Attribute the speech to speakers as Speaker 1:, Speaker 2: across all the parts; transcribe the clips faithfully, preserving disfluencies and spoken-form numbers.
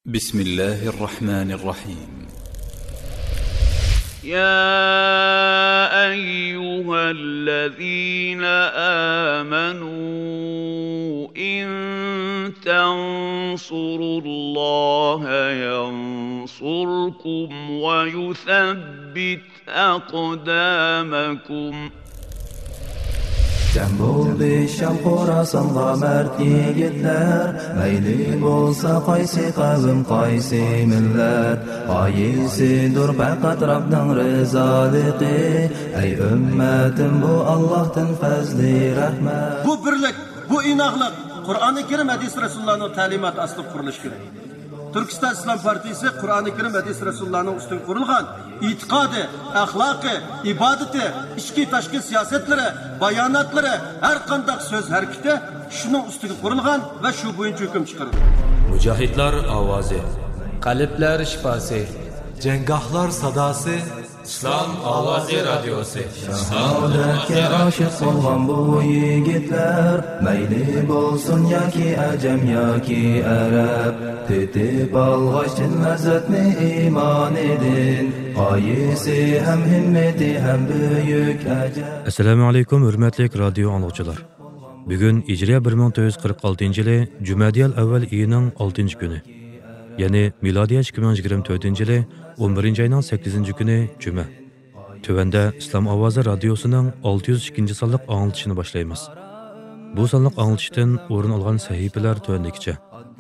Speaker 1: بسم الله الرحمن الرحيم.
Speaker 2: يا أيها الذين آمنوا إن تنصروا الله ينصركم ويثبت أقدامكم.
Speaker 3: Cem bo'ldi Sham Xorasanға mard yigitlar, mayli bo'lsa qaysi qavm qaysi millat, qaysidir faqat Rabbning rizoligi. Ey ummatim, bu Allohdan fazli rahmat.
Speaker 4: Bu birlik, bu inoqlik Qur'oni Karim hadis Rasulullohning ta'limoti asli qurilishi kerak. Turkiston Islom partiyasi Qur'oni Karim hadis Rasulullohning ustidan qurilgan e'tiqodi, axloqi, ibodati, ichki tashqi siyosatlari, bayonotlari, har qanday so'z harakati shuning ustiga qurilgan va shu bo'yicha hukm chiqarilgan.
Speaker 5: Mujohidlar ovozi,
Speaker 6: qalblar shifosi,
Speaker 5: janggohlar sadosi, Islom ovozi radiosi.
Speaker 3: Saodatga oshiq bo'lgan bu yigitlar, mayli bo'lsin yoki ajam yoki arab, tetib olg'ashtin lazzatni iymon edin, qaysi ham himmati ham buyuk ajab.
Speaker 7: Assalomu alaykum hurmatli radio anglovchilar. Bugun Hijriya bir ming to'rt yuz qirq oltinchi yili Jumadiyal avval oyining oltinchi kuni. Ya'ni milodiya ikki ming yigirma to'rtinchi yili o'n birinchi oyning sakkizinchi kuni Juma. Tövəndə İslam Ovozi radiosining olti yuz ikkinchi sonliq anglitishini boshlaymiz. Bu sonliq anglitishdan o'rin olgan sahifalar tövəndikicha.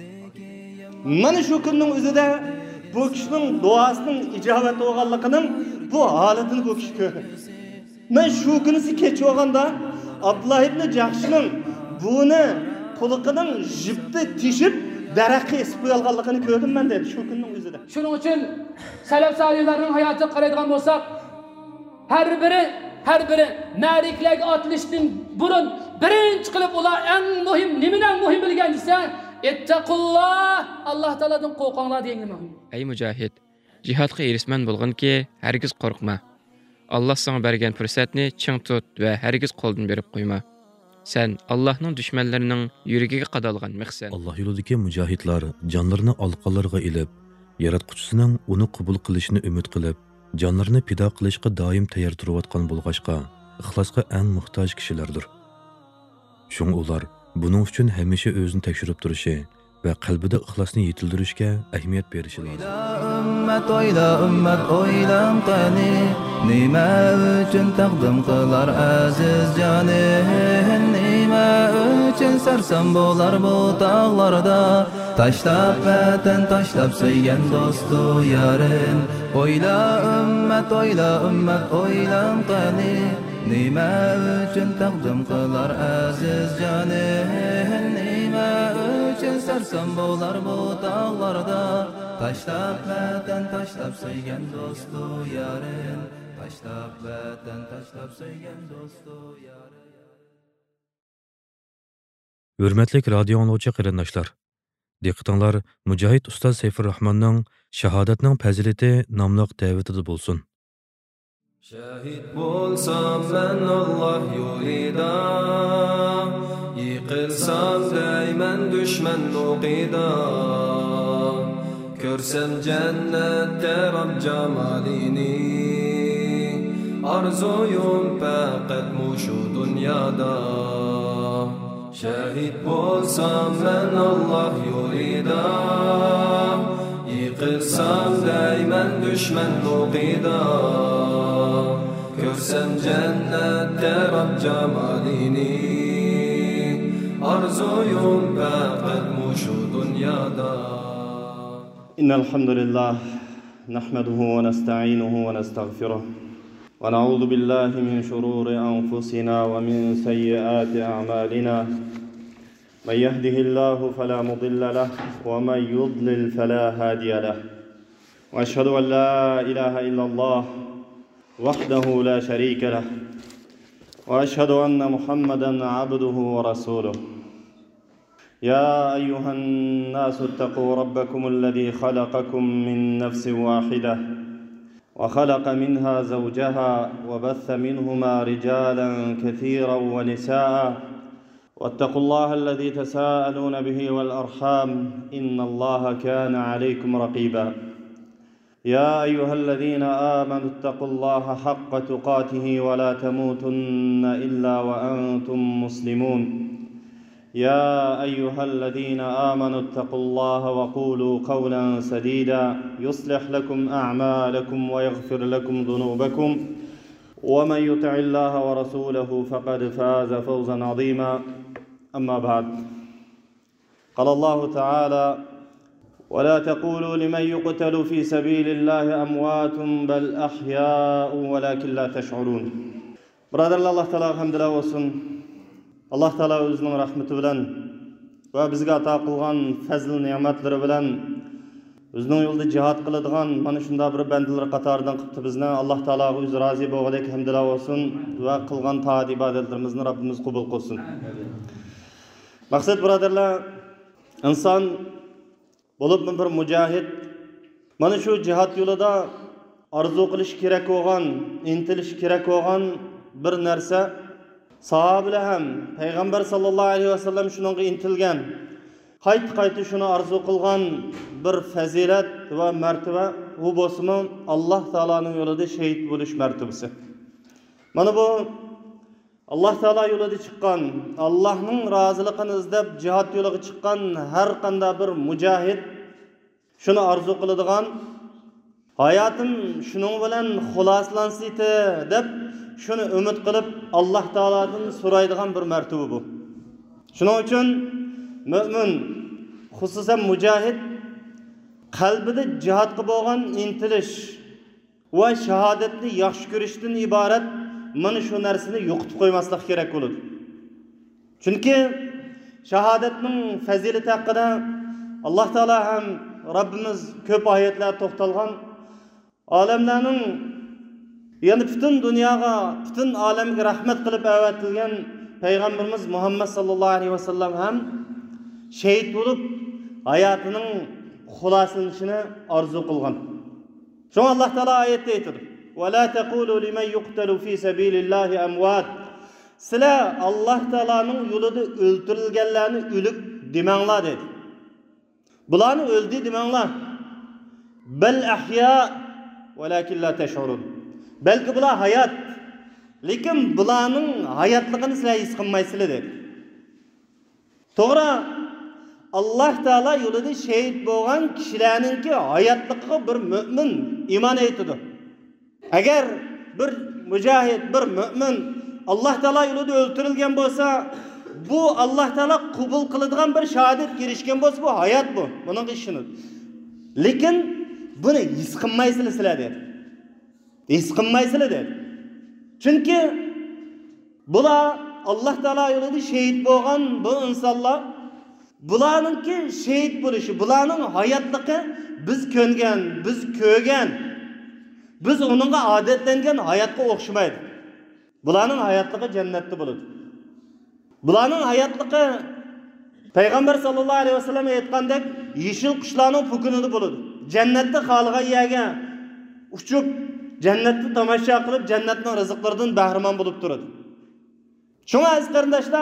Speaker 8: Mana shu kunning o'zida bu kishining duosining ijobat bo'lganligining bu holatini bu kishi ko'rdi. Men shu kunisi kech bo'lganda Abdullah ibn Jahshning buni quliqining jibti tishib daraxtga esib qo'yilganligini ko'rdim men dedi shu kunning o'zida.
Speaker 9: Shuning uchun salaf solihlarning hayotiga qaraydigan bo'lsak, har biri har biri ma'riklarga otilishdan burun birinchi qilib ular eng muhim, nimadan muhim bilgan desa, ittaqulloh, Alloh taoladan qo'rqinglar degan muhim.
Speaker 10: Ey mujohid, jihodga erishman bo'lganki, hargiz qo'rqma. Alloh senga bergan fursatni ching tut va hargiz qo'ldan berib qo'yma. Sen Allohning dushmanlarining yuragiga qadalgan maqsad.
Speaker 7: Alloh yo'lidagi mujohidlar jonlarini alqalarga ilib, yaratquchisining uni qabul qilishini umid qilib, jonlarini pido qilishga doim tayyor turayotgan bo'lg'ashqa, ixlosga eng muhtoj kishilardir. Shung ular buning uchun hamisha o'zini tekshirib turishi va qalbida ixlosni yetildirishga ahamiyat berishi lozim.
Speaker 3: Ummat oyla ummat oylam qani, nima uchun taqdim qilar aziz jonin, nima uchun sarsam bo'lar bu tog'larda, tashlab vatan tashlab sevgan do'stu yarin. Oyla ummat oyla ummat oylam qani, nima uchun taqdim qilar aziz jonin, nima uchun sarsam bo'lar bu tog'larda, tashlab vatan tashlab sevgan do'stu yarin, tashlab vatan tashlab sevgan do'stu yarin.
Speaker 7: Hurmatli radio anglovchi qarindoshlar, diqqatinglar Mujohid ustoz Sayfur Rahmonning Shahodatning fazilati nomli da'vatida bo'lsin.
Speaker 3: Shahid bo'lsam men Alloh yo'lida, yiqilsam dayman dushman o'qida, ko'rsam jannatda Rob jamolini, arzuyum faqat mushu dunyoda. Shahid bo'lsam men Alloh yo'lida, yiqilsam dayman dushman o'qida, ko'rsam jannatda Rob jamolini, arzuyum faqat mushu dunyoda.
Speaker 8: Innal hamdalillah nahmaduhu wa nasta'inuhu wa nastaghfiruh wa na'udhu billahi min shururi anfusina wa min sayyiati a'malina. Man yahdihillahu fala mudilla lahu wa man yudlil fala hadiya lahu. Wa ashhadu an la ilaha illa Allah wahdahu la sharika lahu wa ashhadu anna Muhammadan 'abduhu wa rasuluhu. يا أيها الناس اتقوا ربكم الذي خلقكم من نفس واحدة وخلق منها زوجها وبث منهما رجالا كثيرا ونساء واتقوا الله الذي تساءلون به والأرحام إن الله كان عليكم رقيبا يا أيها الذين آمنوا اتقوا الله حق تقاته ولا تموتن إلا وأنتم مسلمون يا أيها الذين آمنوا اتقوا الله وقولوا قولا سديدا يصلح لكم أعمالكم ويغفر لكم ذنوبكم ومن يطع الله ورسوله فقد فاز فوزا عظيما أما بعد قال الله تعالى ولا تقولوا لمن يقتل في سبيل الله أموات بل أحياء ولكن لا تشعرون برادر الله تعالى الحمد لله olsun. Allah Taala özünün rahmeti bilen ve bizge ata kılgan fazl nimetleri bilen özünün yolda cihat kılıdığan mana şunda bir bendiler qatarından qıptı bizne. Allah Taala öz razı boğulayk hamdülillah olsun ve kılgan taat ibadetlerimizni Rabbimiz kubul kılsın. Maksat braderler, insan bolup bir mücahid mana şu cihat yolida arzu qilish kerak bo'lgan, intilish kerak bo'lgan bir narsa sahabeler hem Peygamber sallallahu aleyhi ve sellem şununla intilgen qayt qaytı şunu arzu kılgan bir fazilet ve mertebe bu bosman Allah Taala'nın yolunda şehit buluş mertebesi. Mana bu Allah Taala yolunda çıkan, Allah'ın razılığını izlep cihat yoluga çıkan her qanday bir mücahid şunu arzu kılıdığan hayatım şunun bilen xulaslansıydı dep şunu ümit kılıp Allah Taala'dan soraydigan bir mertebe bu. Şunun için mümin, hususan mücahid kalbide cihatga bo'lgan intilish ve şahadetni yaxshi ko'rishdan ibaret mana shu narsani yo'qitib qo'ymaslik kerak bo'ladi. Chunki shahodatning fazilati haqida Allah Taala ham Rabbimiz ko'p oyatlar to'xtalgan. Olamlarning yani bütün dünyaya, bütün alemge rahmet kılıp avatilgen Peygamberimiz Muhammed sallallahu aleyhi ve sellem hem şehit bulup hayatının xulaslanışını arzu kılgan. Şu Allah Teala ayette aytır. وَلَا تَقُولُوا لِمَنْ يُقْتَلُ فِي سَبِيلِ اللّٰهِ أَمْوَاتٍ Sile Allah Teala'nın yolunda öldürülgenlerini ölüp demenla dedi. Bularını öldü demenla. بَلْ أَحْيَاء وَلَكِنْ لَا تَشْعُرُونَ Belki bular hayat. Lekin bularning hayatligini sizlar his qilmaysizlar dedi. To'g'ri, Allah Taala yo'lida shahid bo'lgan kishilarningki hayotligiga bir mu'min iymon etadi. Agar bir mujahid, bir mu'min Allah Taala yo'lida o'ldirilgan bo'lsa, bu Allah Taala qabul qiladigan bir shahodat kirishgan bo'lsa, bu hayot bu. Buning ishini. Lekin buni his qilmaysizlar sizlar dedi. His qilmaysizlar dedi. Chunki bular Allah Taala yo'lida shahid bo'lgan bu insonlar bularningki shahid bo'lishi, bularning hayotligi biz ko'ngan, biz ko'rgan, biz uningga odatlangan hayotga o'xshamaydi. Bularning hayotligi jannatda bo'ladi. Bularning hayotligi Peygamber sallallahu aleyhi ve sellem aytgandek yeşil qushlarning pukunida bo'ladi. Jannatda xalqa yerga uchib cennetni tomosha qilib jannatning rizqlaridan bahramon bo'lib turadi. Shunga aziz qarindoshlar,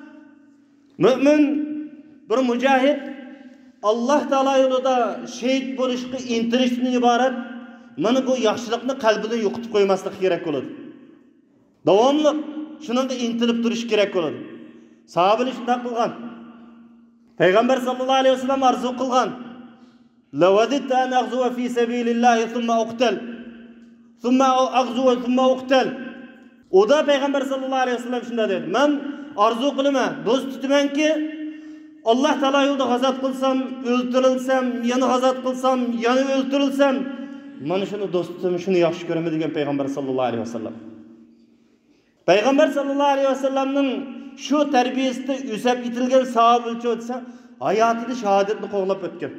Speaker 8: mu'min bir mujahid Allah Taala yo'lida shahid bo'lishga intilishdan iborat mana bu yaxshilikni qalbidan yo'qotib qo'ymaslik kerak bo'ladi. Davomli shunga intilib turish kerak bo'ladi. Sahobalar shunday qilgan. Peygamber sallallahu aleyhi ve sellem arzu qilgan. Lawadittu an aghzuwa fi sabilillahi thumma uqtal. Thumma aghzu ve thumma uqtal. O da Peygamber sallallahu aleyhi ve sellem şunda dedi. Men arzu qilma, do'st tutamanki Allah Taala yo'lda g'azat qilsam, o'ldirilsam, yana g'azat qilsam, yana o'ldirilsam, mana shuni do'st tutam, shuni yaxshi ko'raman degan Peygamber sallallahu aleyhi ve sellem. Peygamber sallallahu aleyhi ve sellemning shu tarbiyasida o'sab yetilgan sahobalar o'tsa, hayotida shahodatni qo'g'lab o'tgan.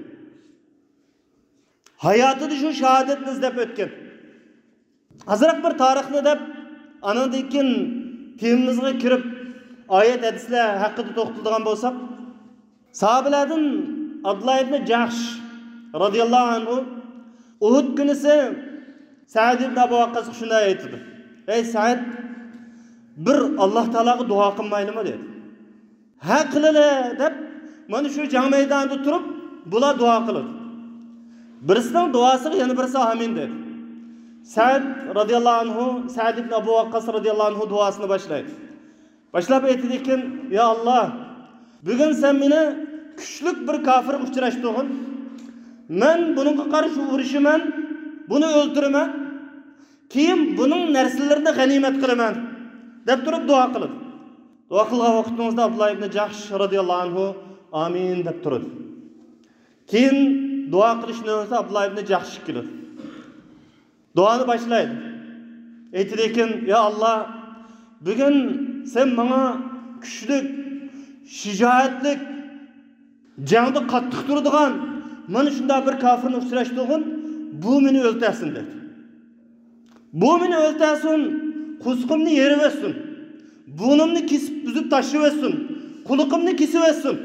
Speaker 8: Hayotida shu shahodatni izlab o'tgan. Azroq bir tarixni deb anadan keyin temimizga kirib oyat hadislar haqida to'xtaladigan bo'lsak, sahobalardan Abdullah ibn Jahsh radhiyallohu anhu Uhud kunisi Sa'd ibn Abu Waqqas shunday aytdi. Ey Sa'd, bir Allah Taolaga duo qilmaylimi dedi. ha qilili deb mana shu jang maydonida turib bular duo qildi. Birisining duosiga yana birisi amin dedi. Sa'd radhiyallohu anhu, Sa'd ibn Abu Waqqas radhiyallohu anhu duosini boshlaydi. Boshlab aytdi-ki, "Ya Alloh, bugun sen meni kuchli bir kofir uchrashtirgin. Men buningga qarshi urushiman, buni o'ldiraman. Keyin buning narsalarini g'animat qilaman." deb turib duo qildi. Duo qilgan vaqtimizda Abdullah ibn Jahsh radhiyallohu anhu amin deb turdi. Keyin duo qilishni o'rta Abdullah ibn Jahsh qildi. Duoni boshlaydi. Aytdi-ki, "Ya Alloh, bugun sen menga kuchli, shijoatli, jangda qattiq turadigan mana shunday bir kofirni uchrashtirgin, bu meni o'ltasin" dedi. Bu meni o'ltasin, qusqimni yerib o'tsin. Bunimni kesib buzib tashlab o'tsin. Quluqimni kesib o'tsin.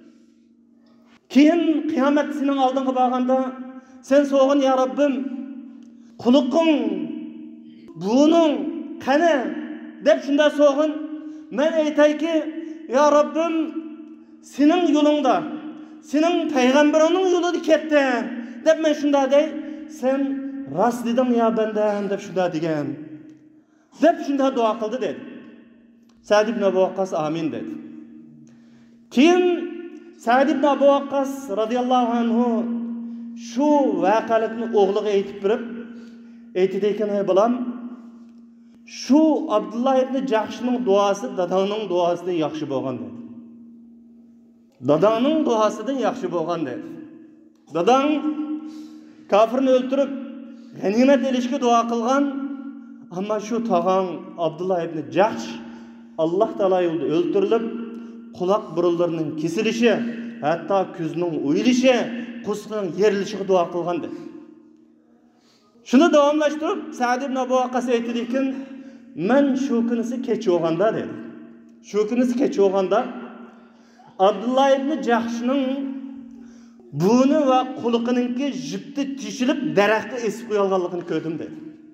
Speaker 8: Keyin qiyomat sening oldinga borganda sen so'g'in ya Rabbim, quluqim buning qani deb shunda so'g'in. Men aytayki, ya Rabbim, sening yo'lingda, sening payg'ambarining yo'lida ketdi deb men shunda dey, sen rost dedim ya bandam deb shunda degan. Deb shunda duo qildi dedi. Sa'd ibn Abu Waqqas amin dedi. Keyin Sa'd ibn Abu Waqqas radhiyallohu anhu shu voqealikni o'g'liga aytib berib, aytdi-ki, "Ey bolam, shu Abdullah ibn Jahshning duosi dadangning duosidan yaxshi bo'lgan" dedi. Dadangning duosidan yaxshi bo'lgan dedi. Dadang kofirni o'ltirib g'animat elishga duo qilgan, ammo shu tog'ang Abdullah ibn Jahsh Alloh taolo yo'lida o'ltirilib, quloq burunlarining kesilishi, hatto ko'zning o'yilishi, qusqining yerilishiga duo qilgan dedi. Shuni davomlashtirib Sa'd ibn Abu Waqqas aytdi-ki, "Men shu kunisi kech o'g'anda" dedi. Shu kunisi kech o'g'anda Abdullah ibn Jahshning buni va quliqininki jipti tishilib daraxtga esib qo'yilganligini ko'rdim dedi.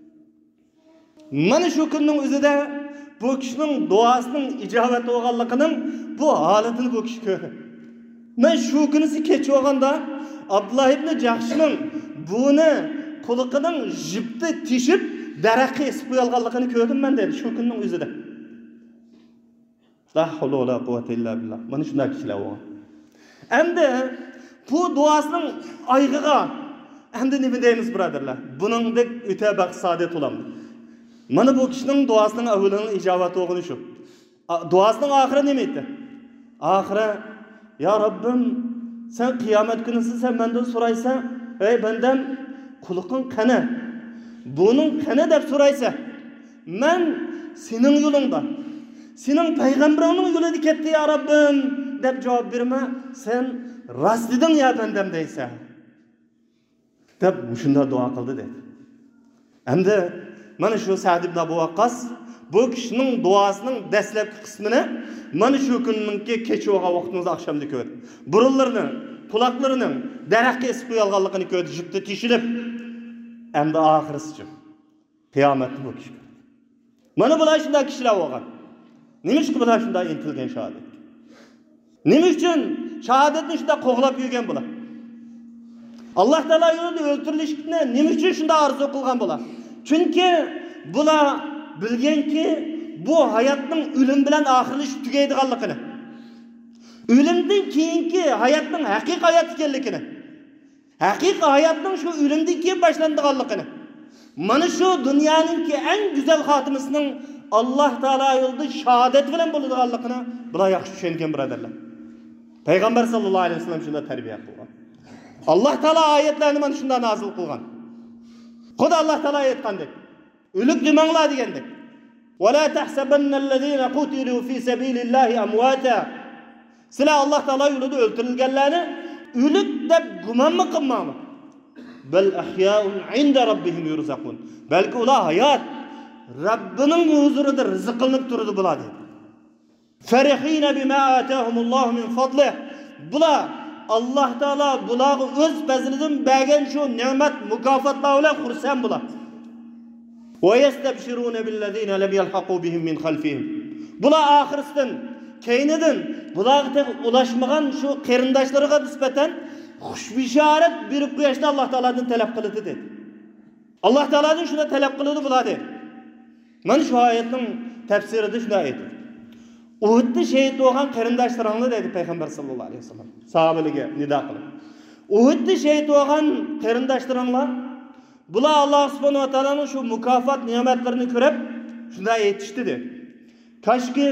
Speaker 8: Mana shu kunning o'zida bu kishining duosining ijobat bo'lganligining bu holatini bu kishi ko'rdi. Men shu kunisi kech o'g'anda Abdullah ibn Jahshning buni quliqining jipti tishib daraxtga esib qo'yilganligini ko'rdim men dedi shu kunning o'zida. La havla va la quvvata illa billah. Mana shunday kishilar bor. Endi bu duosining oyg'iga endi nima deymiz birodarlar? Buningdek o'ta baxtsaadat olamdi. Mana bu kishining duosining avvalining ijobat bo'lgani shu. Duosining oxiri nima edi? Oxiri, "Ya Rabbim, sen qiyomat kunisi sen mendan so'raysan, ey bandam, quliqing qani? Buning qani deb so'raysa, men sening yo'lingda, sening payg'ambaringning yo'lida ketdi ya Rabbim" deb javob berma, sen rost deding ya bandam deysan. Deb shunda duo qildi dedi. Endi mana shu Sa'd ibn Abu Waqqas bu kishining duosining dastlabki qismini mana shu kunninki kech o'g'a vaqtimizda oqshomda ko'rdi. Burunlarini, quloqlarini daraxtga esib qo'yilganligini ko'rdi, jipti tishilib. Endi oxirisi qiyomatni bu kishi. Mana bular shunday kishilar bo'lgan. Nima uchun bular shunday intilgan shahodat? Nima uchun shahodatni shunday qo'g'lab yurgan bular? Alloh taolo yo'lida o'ltirilishni nima uchun shunday orzu qilgan bular? Chunki bular bilganki, bu hayotning o'lim bilan oxirlashib tugaydiganligini. O'limdan keyingi hayotning haqiqiy hayot ekanligini. Haqiqiy hayotning shu o'limdan keyin boshlanadiganligini. Mana shu dunyoninki eng go'zal xotimasining Alloh taolo yo'lida shahodat bilan bo'ladiganligini bular yaxshi tushungan birodarlar. Payg'ambar sallallohu alayhi vasallam shunday tarbiya qilgan. Alloh taolo oyatlarni mana shunday nozil qilgan. Xudo Alloh taolo aytgandek, o'lik demanglar degandek. "Va la tahsabannallazina qutilu fi sabilillahi amwata." Sizlar Alloh taolo yo'lida o'ltirilganlarni o'lik deb gumonmi qilmanglar. Bal ahya'un 'inda rabbihim yurzaqun. Balki ular hayot Rabbining huzurida rizq qilinib turadi bular dedi. Farihina bima atahumullohu min fadli. Bular Alloh taolo bularga o'z fazlidan bergan shu ne'mat mukofotlar bilan xursand bular. Va yastabshiruna billazina lam yalhaqu bihim min khalfihim. Bular oxirisidan keynidin bularga ulaşmagan şu qarindoshlarga nisbatan xush bisharat berib qo'yishni Alloh taoladan talab qildi dedi. Alloh taoladan shuni talab qildi bular dedi. Mana shu oyatning tafsirida shunday aytdi. Uhudda shahid bo'lgan qarindoshlaringni dedi payg'ambar sallallohu alayhi vasallam sahobalarga nido qilib. Uhudda shahid bo'lgan qarindoshlaringlar bular Alloh subhanahu va taolaning shu mukofot ne'matlarini ko'rib shunday aytishdi dedi. Kashki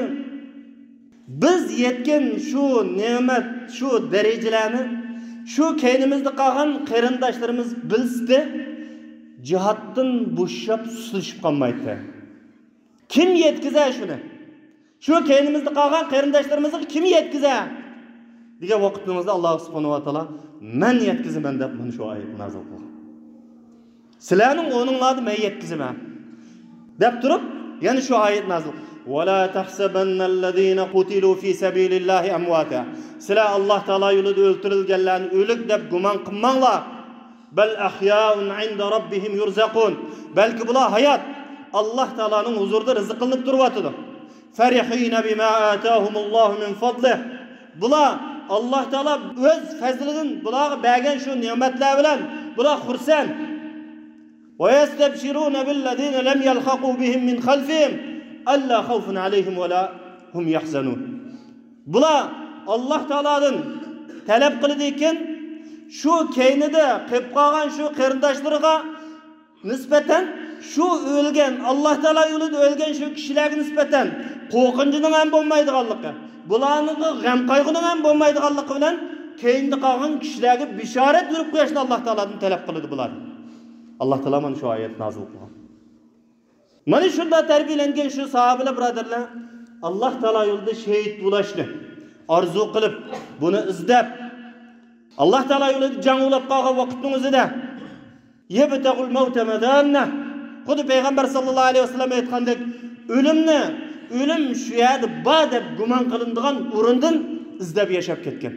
Speaker 8: biz yetgan şu ne'mat, şu darajalarni şu keynimizde qolgan qarindoshlarimiz bilsdi, jihatdan bo'shab susilishib qolmaydi. Kim yetkizar shuni? Şu keynimizde qolgan qarindoshlarimizni kim yetkizar? degan vaqtimizda Alloh subhanahu va taolo men yetkizaman deb mana shu oyat nozil qildi. Sizlarning o'rninglarni men yetkizaman deb turib, yana shu oyat nozil. ولا تحسبن الذين قتلوا في سبيل الله امواتا. Sizlar Alloh taolo yo'lida o'ldirilganlarni o'lik deb gumon qilmanglar. Bal ahya'un 'inda robbihim yurzaqun. Balki bular hayot Alloh taoloning huzurida rizq qilinib turibdi. Farihina bima atahumullohu min fadlih. Bular Alloh taolo o'z fazlidan bularga bergan shu ne'matlar bilan bular xursand. Va yastabshiruna billazina lam yalhaqu bihim min khalfihim. alla xavfun alayhim va la hum yahzanun. Bular Alloh taoladan talab qildi ekan, shu keynida qilib qolgan shu qarindoshlariga nisbatan shu o'lgan Alloh taolo yo'lida o'lgan shu kishilarga nisbatan qo'rqinchining ham bo'lmaydiganligi, bularning g'am qayg'uning ham bo'lmaydiganligi bilan keynda qolgan kishilarga bishorat berib qo'yishni Alloh taoladan talab qildi bular. Alloh taolo mana shu oyat nozil qilgan. Mana shunda tarbiyalangan shu sahobalar birodarlar Alloh taolo yo'lida shahid bo'lishni orzu qilib, buni izlab Alloh taolo yo'lida jang ulab qolgan vaqtning o'zida yebtaqul mauta madanna. Xuddi payg'ambar sallallohu alayhi vasallam aytgandek, o'limni, o'lim shu yerda bor deb gumon qilinadigan o'rindan izlab yashab ketgan.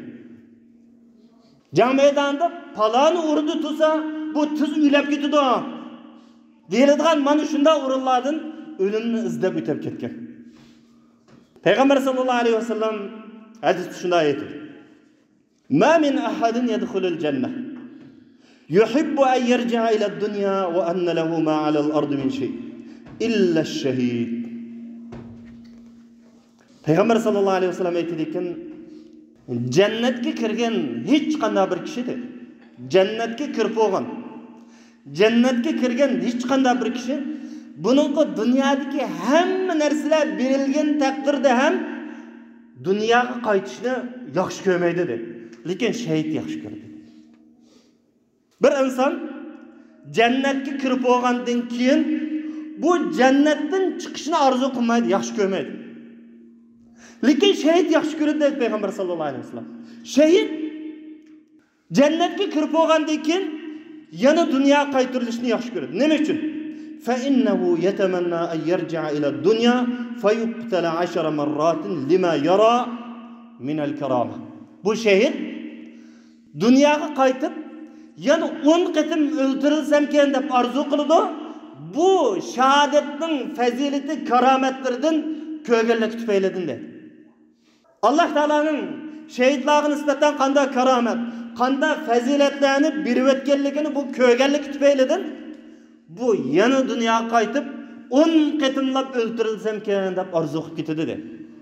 Speaker 8: Jang maydonida paloni o'rni tursa, bu tuz uylab ketadi. Deyiladigan mana shunday o'rinlardan o'limni izlab o'tib ketgan. Payg'ambar sallallohu alayhi vasallam hadisda shunday aytdi. Ma min ahadin yadkhulul jannah yuhibbu an yarji'a ila ad-dunya wa anna lahu ma 'ala al-ardi min shay illa ash-shahid. Payg'ambar sallallohu alayhi vasallam aytdikan, jannatga kirgan hech qanday bir kishi de, jannatga kirib bo'lgan, jannatga kirgan hech qanday bir kishi buningga dunyodagi hamma narsalar berilgan taqdirda ham dunyoga qaytishni yaxshi ko'rmaydi dedi. Lekin shahid yaxshi ko'radi. Bir inson jannatga kirib bo'lgandan keyin bu jannatdan chiqishni orzu qilmaydi, yaxshi ko'rmaydi. Lekin shahid yaxshi ko'radi dedi payg'ambar sallallohu alayhi vasallam. Shahid jannatga kirib bo'lgandan keyin yana dunyoga qaytarilishni yaxshi ko'radi. Nima uchun? Fa innahu yatamanna an yarji'a ila ad-dunya fayuqtala ashara marratin lima yara min al-karama. Bu shahid dunyoga qaytib yana o'n qatim o'ldirilsam keyin deb orzu qiladi. Bu shahodatning fazilati, karomatlaridan ko'rganlik tufaylidan dedi. Alloh taolaning shahidlarga nisbatan qanday karomat, qanday fazilatlarni berib o'tganligini bu ko'rganlik tufaylidan bu yana dunyoga qaytib o'n qatimlab o'ldirilsam keyin deb orzu qilib ketdi dedi.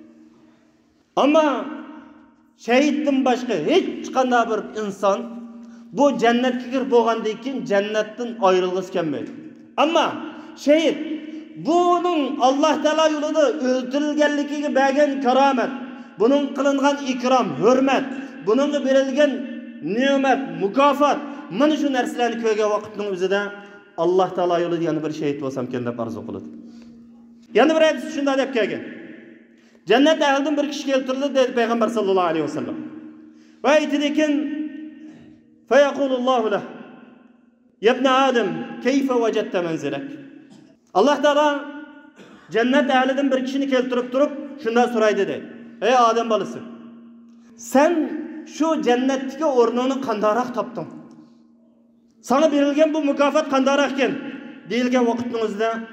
Speaker 8: Ammo shahiddan boshqa hech qanday bir inson bu jannatga kirib bo'lgandan keyin jannatdan ayrilg'isi kelmaydi. Ammo shahid buning Alloh taolo yo'lida o'ldirilganligiga bergan karomat, buning qilingan ikrom, hurmat, buningga berilgan ne'mat, mukofot, mana shu narsalarni ko'rgan vaqtning o'zida Alloh taolo yo'lida yana bir shahid bo'lsam keyin deb orzu qiladi. Yana bir hadis shunday deb kelgan. Jannat ahlidan bir kishi keltirildi dedi payg'ambar sallallohu alayhi vasallam. Va aytdi ekan, fa yaqulullohu lahu ya ibn adam kayfa wajadta manzilak. Alloh taolo jannat ahlidan bir kishini keltirib turib shunday so'raydi dedi. Ey odam bolasi, sen shu jannatdagi o'rnini qandaroq topding? Sana berilgan bu mukofot qandaroq ekan? Deyilgan vaqtingizda bu banda aytdi ekan, ay Robb, xayru manzilan. Ey Robbim, eng yaxshi manzil. Eng yaxshi joy.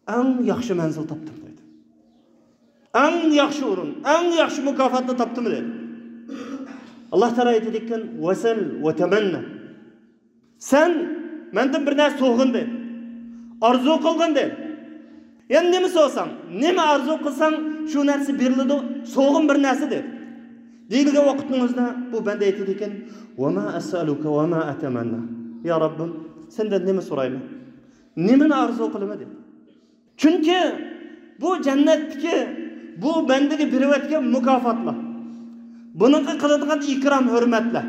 Speaker 8: eng yaxshi manzil topdim dedi. Eng yaxshi o'rin, eng yaxshi mukofotni topdim dedi. Alloh taolo aytadigan vasal va tamanna. Sen mendan bir narsa so'g'in dedi. Arzu qilgin dedi. Yani nima so'sang, nima arzu qilsang, shu narsa beriladi, so'g'in bir narsa dedi. Deyilgan vaqtingizda bu banda aytadigan va ma as'aluka va ma atamanna. Ya Rabbim, sendan nima so'rayman? Nimani arzu qilaman dedi. Chunki bu jannatdagi bu bandaga berayotgan mukofotlar. Buning qiladigan ikrom hurmatlar.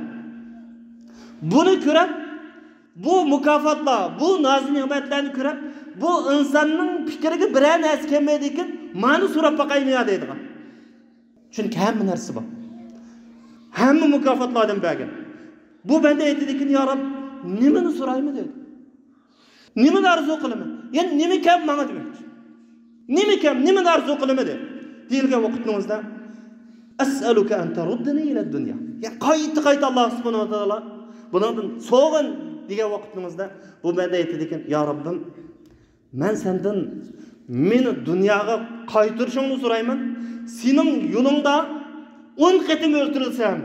Speaker 8: Buni ko'rib, bu mukofotlar, bu noz ne'matlarni ko'rib, bu insonning fikriga biror narsa kelmaydi ekan, meni so'rab boqaymi deydigan. Chunki hamma narsa bor. Hamma mukofotlardan bergan. Bu banda aytadigan, "Ya Rob, nimani so'raymi?" dedi. Nimani arzu qilaman? Yani nima kam menga demoqchi. Nima kam, nimani arzu qilaman dedi. Deyilgan vaqtimizda as'aluka an taruddani ila dunya. Ya qayta-qayta Alloh subhanahu va taolo bundan so'g'in degan vaqtimizda bu banda aytadigan, "Ya Robbim, men sendan meni dunyoga qaytirishingni so'rayman. Sening yo'lingda o'n qatim o'ltirilsam,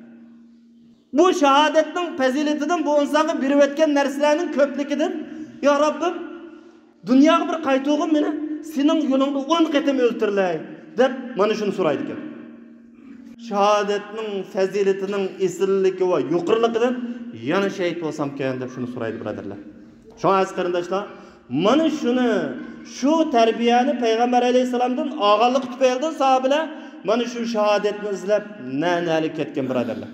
Speaker 8: bu shahodatning fazilatidan, bu insonga berib o'tgan narsalarning ko'pligidan, ya Robbim, dunyoga bir qaytug'im meni sening yo'lingda o'n qatim o'ltirilay" deb mana shuni so'raydi ekan. Shahodatning fazilatining esilligi va yuqorligidan yana shahid bo'lsam kerak deb shuni so'raydi birodarlar. Sho'ng aziz qarindoshlar, mana shuni shu tarbiyani payg'ambar alayhisalomdan og'anlik tufaylidan sahobalar mana shu shahodatni izlab na'nalik ketgan birodarlar.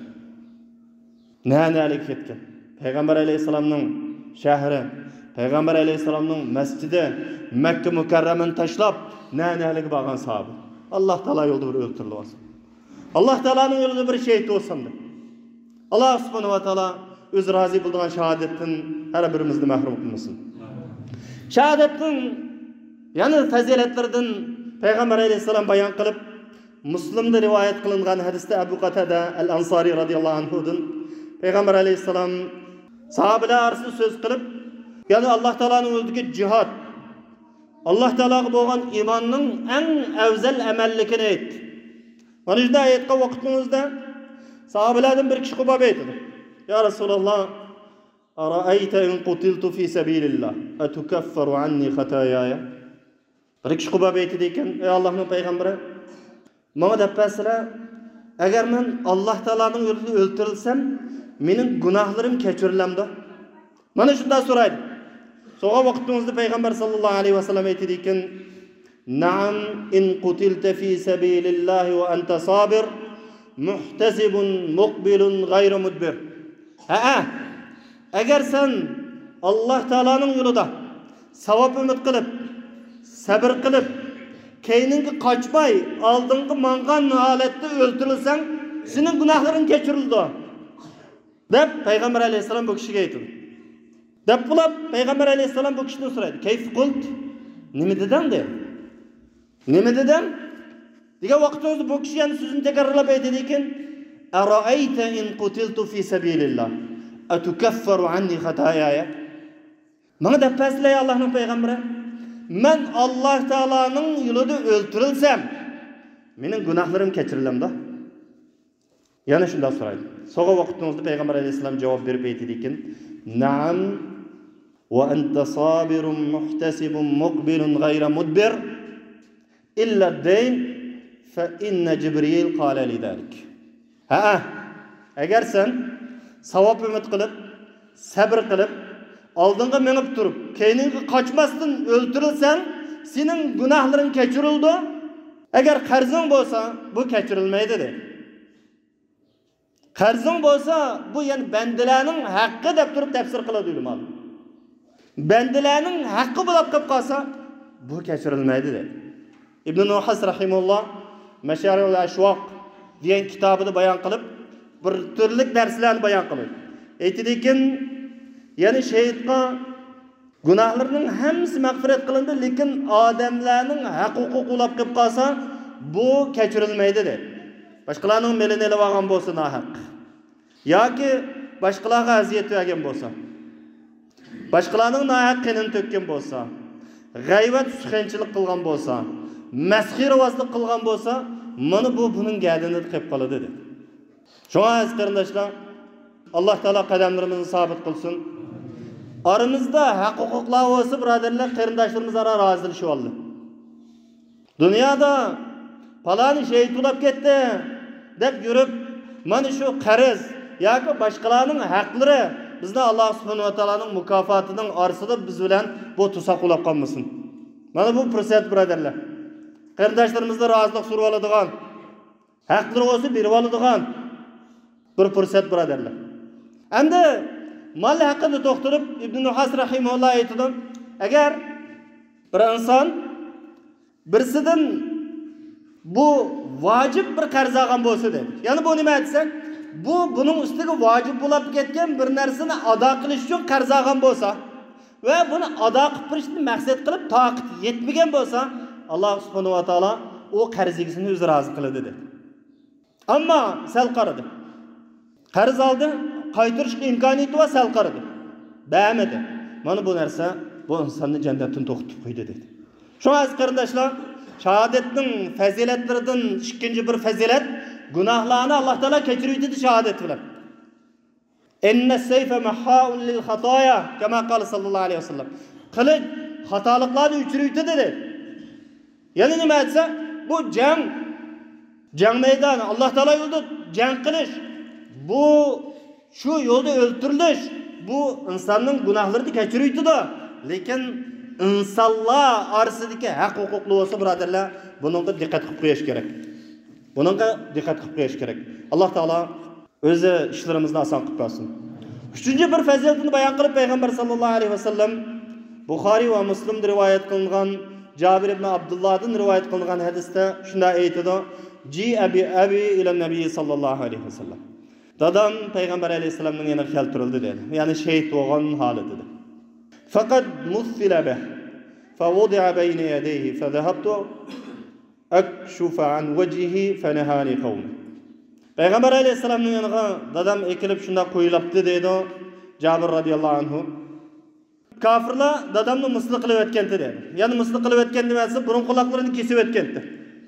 Speaker 8: Na'nalik ketgan. Payg'ambar alayhisalomning shahri, payg'ambar alayhisalomning masjidi, Makka mukarramani tashlab na'nalik bo'lgan sahoba. Alloh taolo yo'lda bir o'ltirilib olsin. Alloh taolaning yo'lida bir shahid bo'lsin deb. Alloh subhanahu va taolo o'z rozi bo'lgan shahodatdan har birimizni mahrum qilmasin. Shahodatning yana fazilatlaridan payg'ambar alayhisalom bayon qilib, Muslimda rivoyat qilingan hadisda Abu Qatada al-Ansari radhiyallohu anhudan payg'ambar alayhisalom sahobalar orasida so'z qilib, ya'ni Alloh taolaning yo'lidagi jihad, Alloh taolaga bo'lgan iymonning eng afzal amalligini aytdi. Mana shunday aytgan vaqtimizda sahobalardan bir kishi qo'yib aytdi. Ya Rasululloh, ara'ayta in qutiltu fi sabilillah atukaffaru anni khataayaya. Bir kishi qo'yib aytdi ekan, ey Allohning payg'ambari, menga depaslar, agar men Alloh taolaning yo'lida o'ltirilsam, mening gunohlarim kechirilamdi? Mana shunday so'raydi. So'g'a vaqtimizda payg'ambar sallallohu alayhi vasallam aytdi ekan, "Na'am in qutilta fi sabilillah wa anta sabir, muhtasibun muqbilun ghayru mudbir." Ha, agar sen Alloh taolaning yo'lida savob umid qilib, sabr qilib, keyningi qochmay, oldingi mangan holatda o'ltirilsang, sening gunohlaring kechirildi. deb payg'ambar alayhisalom bu kishiga aytdi. Deb bulab payg'ambar alayhisalom bu kishidan so'raydi. "Kayf qult?" Nima dedim de? Nima dedim? Degan vaqtimizda bu kishi yana so'zini takrorlab aytdi ekan, "Ara'ayta in qutiltu fi sabilillah atukaffaru anni khataayaya." Menga deb paslay Allohning payg'ambari, "Men Alloh taolaning yo'lida o'ltirilsam, mening gunohlarim kechirilamdi?" Yana shunday so'raydi. So'g'a vaqtimizda payg'ambar alayhisalom javob berib aytdi ekan, "Na'am wa anta sabirun muhtasibun muqbilun ghayra mudbir illa ad-dayn fa inna Jibril qala lidalik." Ha, agar sen savob umid qilib, sabr qilib, oldinga menib turib, keyingi qochmasdan o'ltirilsan, sening gunohlaring kechirildi. Agar qarzing bo'lsa, bu kechirilmaydi dedi. Qarzing bo'lsa, bu yani bandalarning haqqi deb turib tafsir qiladi ular. Bandalarning haqqi bo'lib qolib qolsa, bu kechirilmaydi dedi. Ibn Nuhas rahimulloh Masharul Ashwaq degan kitobida bayon qilib, bir turli darslarni bayon qiladi. Aytadigan, ya'ni shaytga gunohlarining hammasi mag'firat qilindi, lekin odamlarning huquqi qo'lab qolib qolsa, bu kechirilmaydi dedi. Boshqalarning melini elib olgan bo'lsa nohaq, yoki boshqalarga aziyat bergan bo'lsa, boshqalarning nohaq qinini to'kkan bo'lsa, g'aybat suxanchilik qilgan bo'lsa, masxirabozlik qilgan bo'lsa, mana bu buning gadini qilib qoladi dedi. Shunga aziz qarindoshlar, Alloh taolo qadamlarimizni sabit qilsin. Aramızda haq huquqlar olsa birodarlar, qarindoshlarimiz ara rozilashib oldi. Dunyoda palani şey tulab ketdi deb yurib, mana shu qarz yoki boshqalarning haqlari bizni Alloh subhanahu va taoloning mukofotining orasida biz bilan bu tusoq ulab qolmasin. Mana bu fursat birodarlar. Qarindoshlarimizga rozilik so'rab oladigan, haqlari olsa berib oladigan bir fursat birodarlar. Endi mal haqida to'xtalib Ibn Nuhas rahimahulloh aytdi, agar bir inson birsidan bu vacib bir qarz olgan bo'lsa dedi. Ya'ni bu nima desak, bu buning ustiga vacib bo'lib ketgan bir narsani ado qilish uchun qarz olgan bo'lsa va buni ado qilib berishni maqsad qilib toqat yetmagan bo'lsa, Alloh subhanahu va taolo o qarzigisini o'zi rozi qiladi dedi. Ammo sal qaradi. Qarz oldi, qaytarishga imkoniyati va sal qaradi. Ba'midi. Mana bu narsa bu insonni jannatdan to'xtatib qo'ydi dedi. Shu aziz qarindoshlar, shahodatning fazilatlaridan ikkinchi bir fazilat gunohlarni Alloh taolo kechiradi dedi shahodat bilan. Inna sayfa maha'un lil khatoya kama qala sallallohu alayhi vasallam. Qilich xatoliklarni o'chiradi dedi. Ya'ni nima desa, bu jang jang maydoni, Alloh taolo yo'lida jang qilish, bu shu yo'lda o'ldirilish, bu insonning gunohlarini kechiradi-da. Lekin insonlar orasidagi haq huquqli bo'lsa birodarlar, bunga diqqat qilib qo'yish kerak. Bunga diqqat qilib qo'yish kerak. Alloh taolo o'zi ishlarimizni oson qilib bersin. Uchinchi bir fazilatni bayon qilib payg'ambar sallallohu alayhi vasallam Buxoriy va Muslimda rivoyat qilingan Jabir ibn Abdullohdan rivoyat qilingan hadisda shunday aytadi: "Ji abi abi ila nabiy sallallohu alayhi vasallam." Dadam payg'ambar alayhisalomning yana keltirildi dedi. Ya'ni shahid bo'lgan holatida. Faqat muthila bih fa wudi'a bayna yadayhi fa dhahabtu akshufa an wajhihi fa nahani qawm. Payg'ambar alayhisalomning yanıga dadam ekilib shunda qo'yilibdi dedi Jabir radhiyallohu anhu. Kafirlar dadamni musli qilib o'tgandi dedi. Ya'ni musli qilib o'tgan demasi, burun quloqlarini kesib o'tgandi.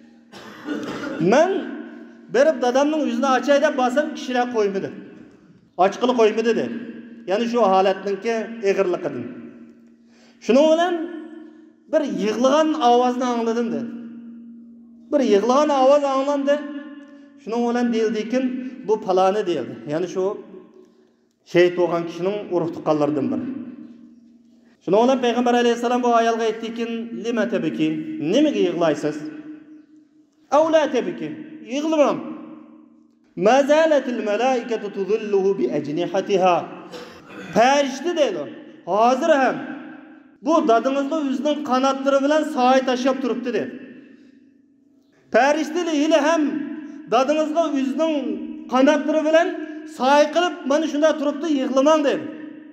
Speaker 8: Men berib dadamning yuzini ochay deb bosam, kishilar qo'ymadi. Ochqili qo'ymadi dedi. Ya'ni shu holatninki eg'irligidan. Shuning bilan bir yig'lagan ovozni angladim dedi. Bir yig'lagan ovoz anglandi. Shuning bilan deyildikin, bu paloni deyildi. Ya'ni shu shahid bo'lgan kishining urug' tuqqanlaridan biri. Shuning bilan payg'ambar alayhisalom bu ayolga aytdikin, "Lima tabiki? Nimaga yig'laysiz?" "Avla tabiki." Yig'lamam. Mazalatil malaikatu tudhilluhu bi ajnihatiha. Farishta dedi. Hozir ham bu dadingizga o'zining qanotlari bilan soy tashab turibdi dedi. Farishtalar hali ham dadingizga o'zining qanotlari bilan soy qilib mana shunda turibdi, yig'lamang dedi.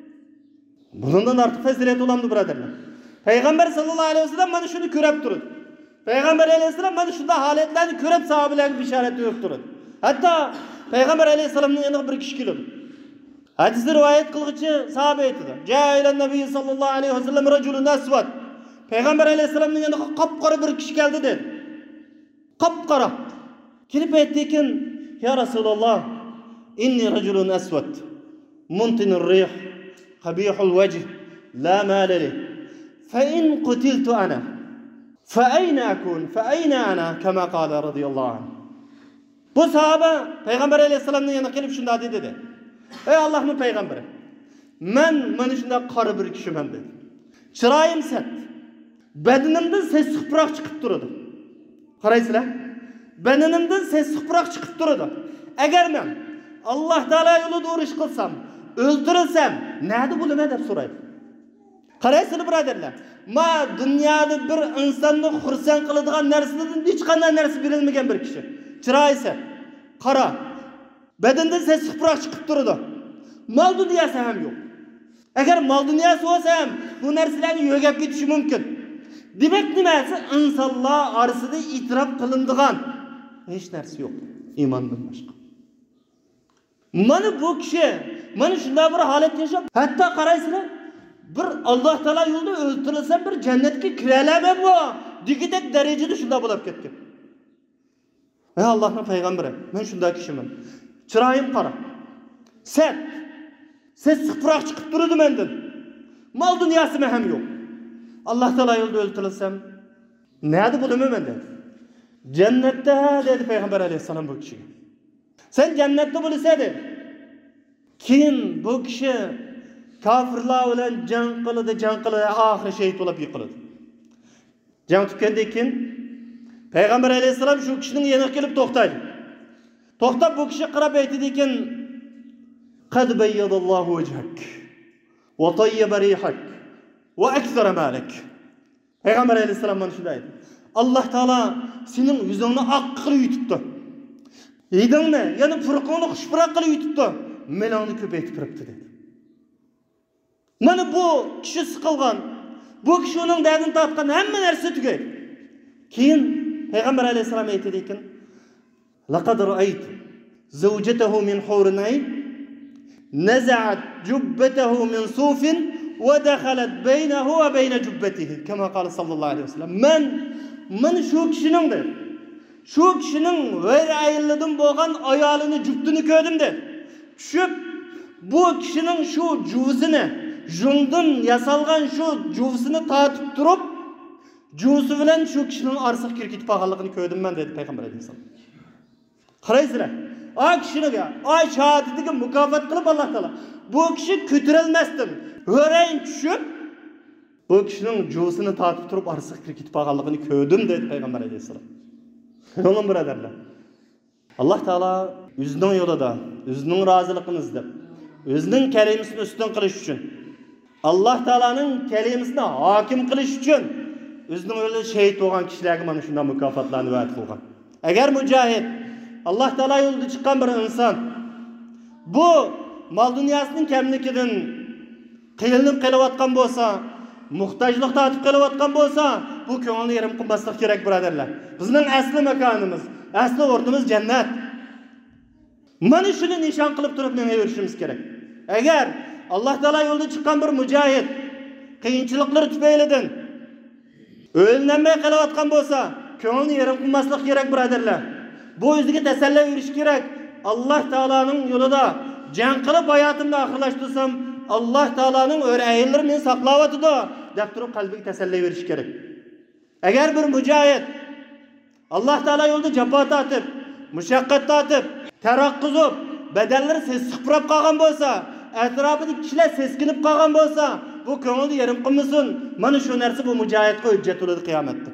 Speaker 8: Bundan ortiq fazilat olamdi birodarlar. Payg'ambar sallallohu alayhi vasallam mana shuni ko'rib turdi. Payg'ambar alayhisalom mana shunda holatlarni ko'rib sahobalarga bishorat berib turdi. Hatto Payg'ambar alayhisalomning yana bir kishi keldi. Hadisni rivoyat qiluvchi sahoba aytdi: "Ja'ila nabiy sallallohu alayhi vasallam rajulun aswad." Payg'ambar alayhisalomning yana qop-qora bir kishi keldi dedi. Qop-qora. Kelib aytdikin: "Ya Rasululloh, inni rajulun aswad, muntinur rih, qabihul wajh, la mal li. Fa in qutiltu ana fa ayna akun fa ayna ana kama qala radhiyallohu anhu." Bu sahoba payg'ambar alayhisalomning yanına kelib shunday dedi. "Ey Allohning payg'ambari, men mana shunday qora bir kishiman" dedi. Chiroyim sat. Badanimdan ses suproq chiqib turadi. Qaraysizlar? Badanimdan ses suproq chiqib turadi. Agar men Alloh taolo yo'lida urush qilsam, o'ldirilsam, nima bo'laman deb so'raydi. Qaraysizlar birodarlar? Ma dunyoda bir insonni xursand qiladigan narsadan hech qanday narsa berilmagan bir kishi. Chiroyisi qora. Badandan ses suproq chiqib turadi. Mol dunyosi ham yo'q. Agar mol dunyosi bo'lsa ham bu narsalarni yo'g'ab ketishi mumkin. Demak nimasi? Insonlar orasida e'tirof qilinadigan hech narsa yo'q. Iymondan boshqa. Mana bu kishi mana shunday bir holat yashab, hatto qaraysizlar, bir Allah Teala yolunda öldürülsem bir cennetke kireleme bu. Digidek derecede şunda bulup ketken. Ey Allah'ın peygamberi, ben şunda kişiyim. Çırayım kara. Sen, ses sıfırak çıkıp durudu menden. Mal dünyası mehem yok. Allah Teala yolunda öldürülsem, neydi bu demem menden? Cennette dedi Peygamber Aleyhisselam bu kişiye. Sen cennette bulursaydın. Kim bu kişi kafirlar bilen can kılıdı, can kılıdı, ahir şehit olup yıkıldı. Can tükendeyken Peygamber Aleyhisselam şu kişinin yanına gelip toktaydı. Toktap bu kişi kırap eytidiyken قَدْ بَيَّدَ اللّٰهُ وَجْهَكْ وَطَيَّبَ رِيحَكْ وَاَكْثَرَ مَالَكْ. Peygamber Aleyhisselam bana şuradaydı. Allah Teala senin yüzünü ak kılı yutup yedin mi? Yani fırkını kuşpırak kılı yutup da melanı köpeytip kırıptı dedi. Bana bu kişi sıkılgan, bu kişi onun derdini tatkan hemen neresi tügey. Keyin Peygamber Aleyhisselam eytediyken لَقَدْ رَأَيْتُ زَوْجَتَهُ مِنْ حُورٍ عَيْنٍ نَزَعَتْ جُبَّتَهُ مِنْ صُوفٍ وَدَخَلَتْ بَيْنَهُ وَبَيْنَ جُبَّتِهِ كَمَا قال sallallahu aleyhi ve sellem. Men, men şu kişinin de, şu kişinin ver ayırladım boğan ayalını, cüptünü köydüm de. Şüp, bu kişinin şu cuvusunu, jundun yasalgan şu cuvusunu tatıp durup, cuvusu bilen şu kişinin arsık kirkit pahallıqını köydüm ben dedi Peygamber Aleyhisselam. Qaraysilar, ay kişiga, ay şahadetiga mukofot qilib Allah Teala bu kişi kötürülmesdim. Öreyin tushib bu kişinin cuvusunu tatip turup arsık kirkit pahallıqını köydüm dedi Peygamber Aleyhisselam. Oğlum braderler. Allah Teala özünün yolunda, özünün razılıqını izlep, özünün kelimisini üstün qilish uchun, Allah Teala'nın kelimisini hakim qilish uchun özünün yolunda şehit bo'lgan kishilarga mana shunday mukofotlarni va'da qilgan. Agar mujahid Allah Teala yolunda çıkan bir insan bu mal dünyasının kemlikinden kıyılıp kılıvatkan bolsa, muhtajlık tatip kılıvatkan bolsa, bu köngülni yerim qilmaslik kerak birodarlar. Bizning asli makonimiz, asli o'rnimiz cennet. Mana shuni nishon qilib turib mengaverishimiz kerak. Agar Allah Teala yolunda çıkan bir mujahid qiyinchiliklar tufaylidan o'linmay qılıvatkan bolsa, köngülni yerim qilmaslik kerak birodarlar. Bu özüge teselli veriş gerek. Allah Teala'nın yolunda can kılıp hayatımda ahırlaştırsam Allah Teala'nın öğreyilir beni saklavatıdı. Dep durup kalbine teselli veriş gerek. Eğer bir mücahit Allah Teala yolunda cepat atıp, müşakkat atıp, terakkuzub, bedelleri ses sıkpırap kalgan bolsa, etrafındaki kişiler seskinip kalgan bolsa, bu köngülde yerim kılmasın. Mana şu nersi bu mücahitke hüccet olur kıyamette.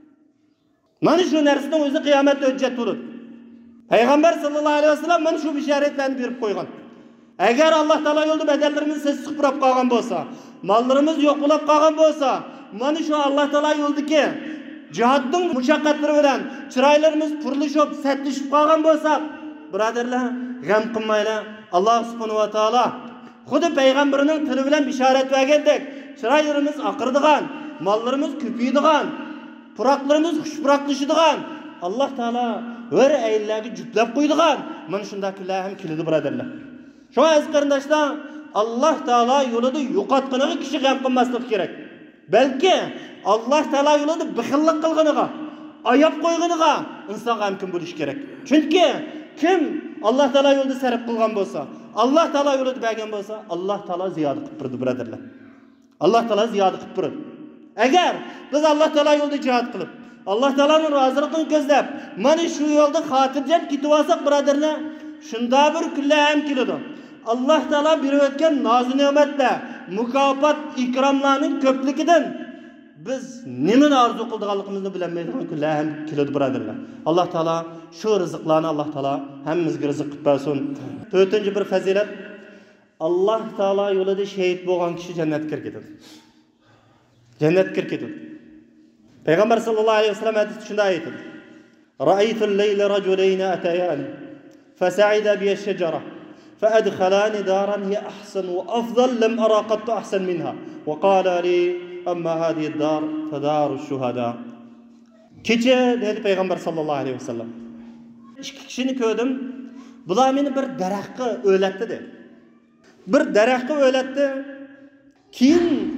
Speaker 8: Mana şu nersinin özü kıyamette hüccet olur. Peygamber sallallahu aleyhi ve sellem mana şu işaretlerini berip koygan. Eğer Allah Teala yolda bedellerimiz ses sıkpırap kalgan bolsa, mallarımız yok bulap kalgan bolsa, mana şu Allah Teala yoldaki cihaddın muşakkatları bilen çıraylarımız purluşup, setlişip kalgan bolsa, braderler, gam qilmaylar. Allah subhanahu wa taala xuddi Peygamberinin tili bilen işaret vergendek, çıraylarımız akırdıgan, mallarımız köpüydigan, puraklarımız xushpuraklaşıdigan, Allah Teala ver aylarga juplab qo'ydigan. Mana shundakilar ham keladi birodarlar. Şu aziz qarindoshlar, Allah Teala yo'lida yo'qotganiga kishi g'am qilmaslik kerak. Balki Allah Teala yo'lida bixillik qilganiga, ayab qo'yganiga inson g'amkin bo'lish kerak. Chunki kim Allah Teala yo'lida sarf qilgan bo'lsa, Allah Teala yo'lida bergan bo'lsa, Allah Teala ziyoda qilib turadi birodarlar. Allah Teala ziyoda qilib turadi. Agar biz Allah Teala yo'lida jihad qilib, Allah Teala'nın razılıqını gözlep, mana şu yolda xotirjam ketib olsak birodarlar, shunda bir kunlar ham keladi. Allah Teala berib o'tgan noz-ne'matlar, mukofot, ikromlarning ko'pligidan biz nimani orzu qilganligimizni bilmaydigan kunlar ham keladi birodarlar. Allah Teala şu rizqlarni Allah Teala hammamizga rizq qilib bersin. to'rtinchi bir fazilat, Allah Teala yo'lida shahid bo'lgan kishi jannatga kiradi. Jannatga kiradi. Peygamber sallallahu aleyhi ve sellem hadis şunda ayettir. Ra'aytul leyle raculayni atayani fesa'ida biyeşşecera feadkhalani daran hiye ahsan ve afdal lem ara qattu ahsan minha ve qala li amma hadihi dar fedaruş şuhada. Keche dedi Peygamber sallallahu aleyhi ve sellem. İki kişini gördüm. Bular meni bir daraxtga o'latdi dedi. Bir daraxtga o'latdi. Keyin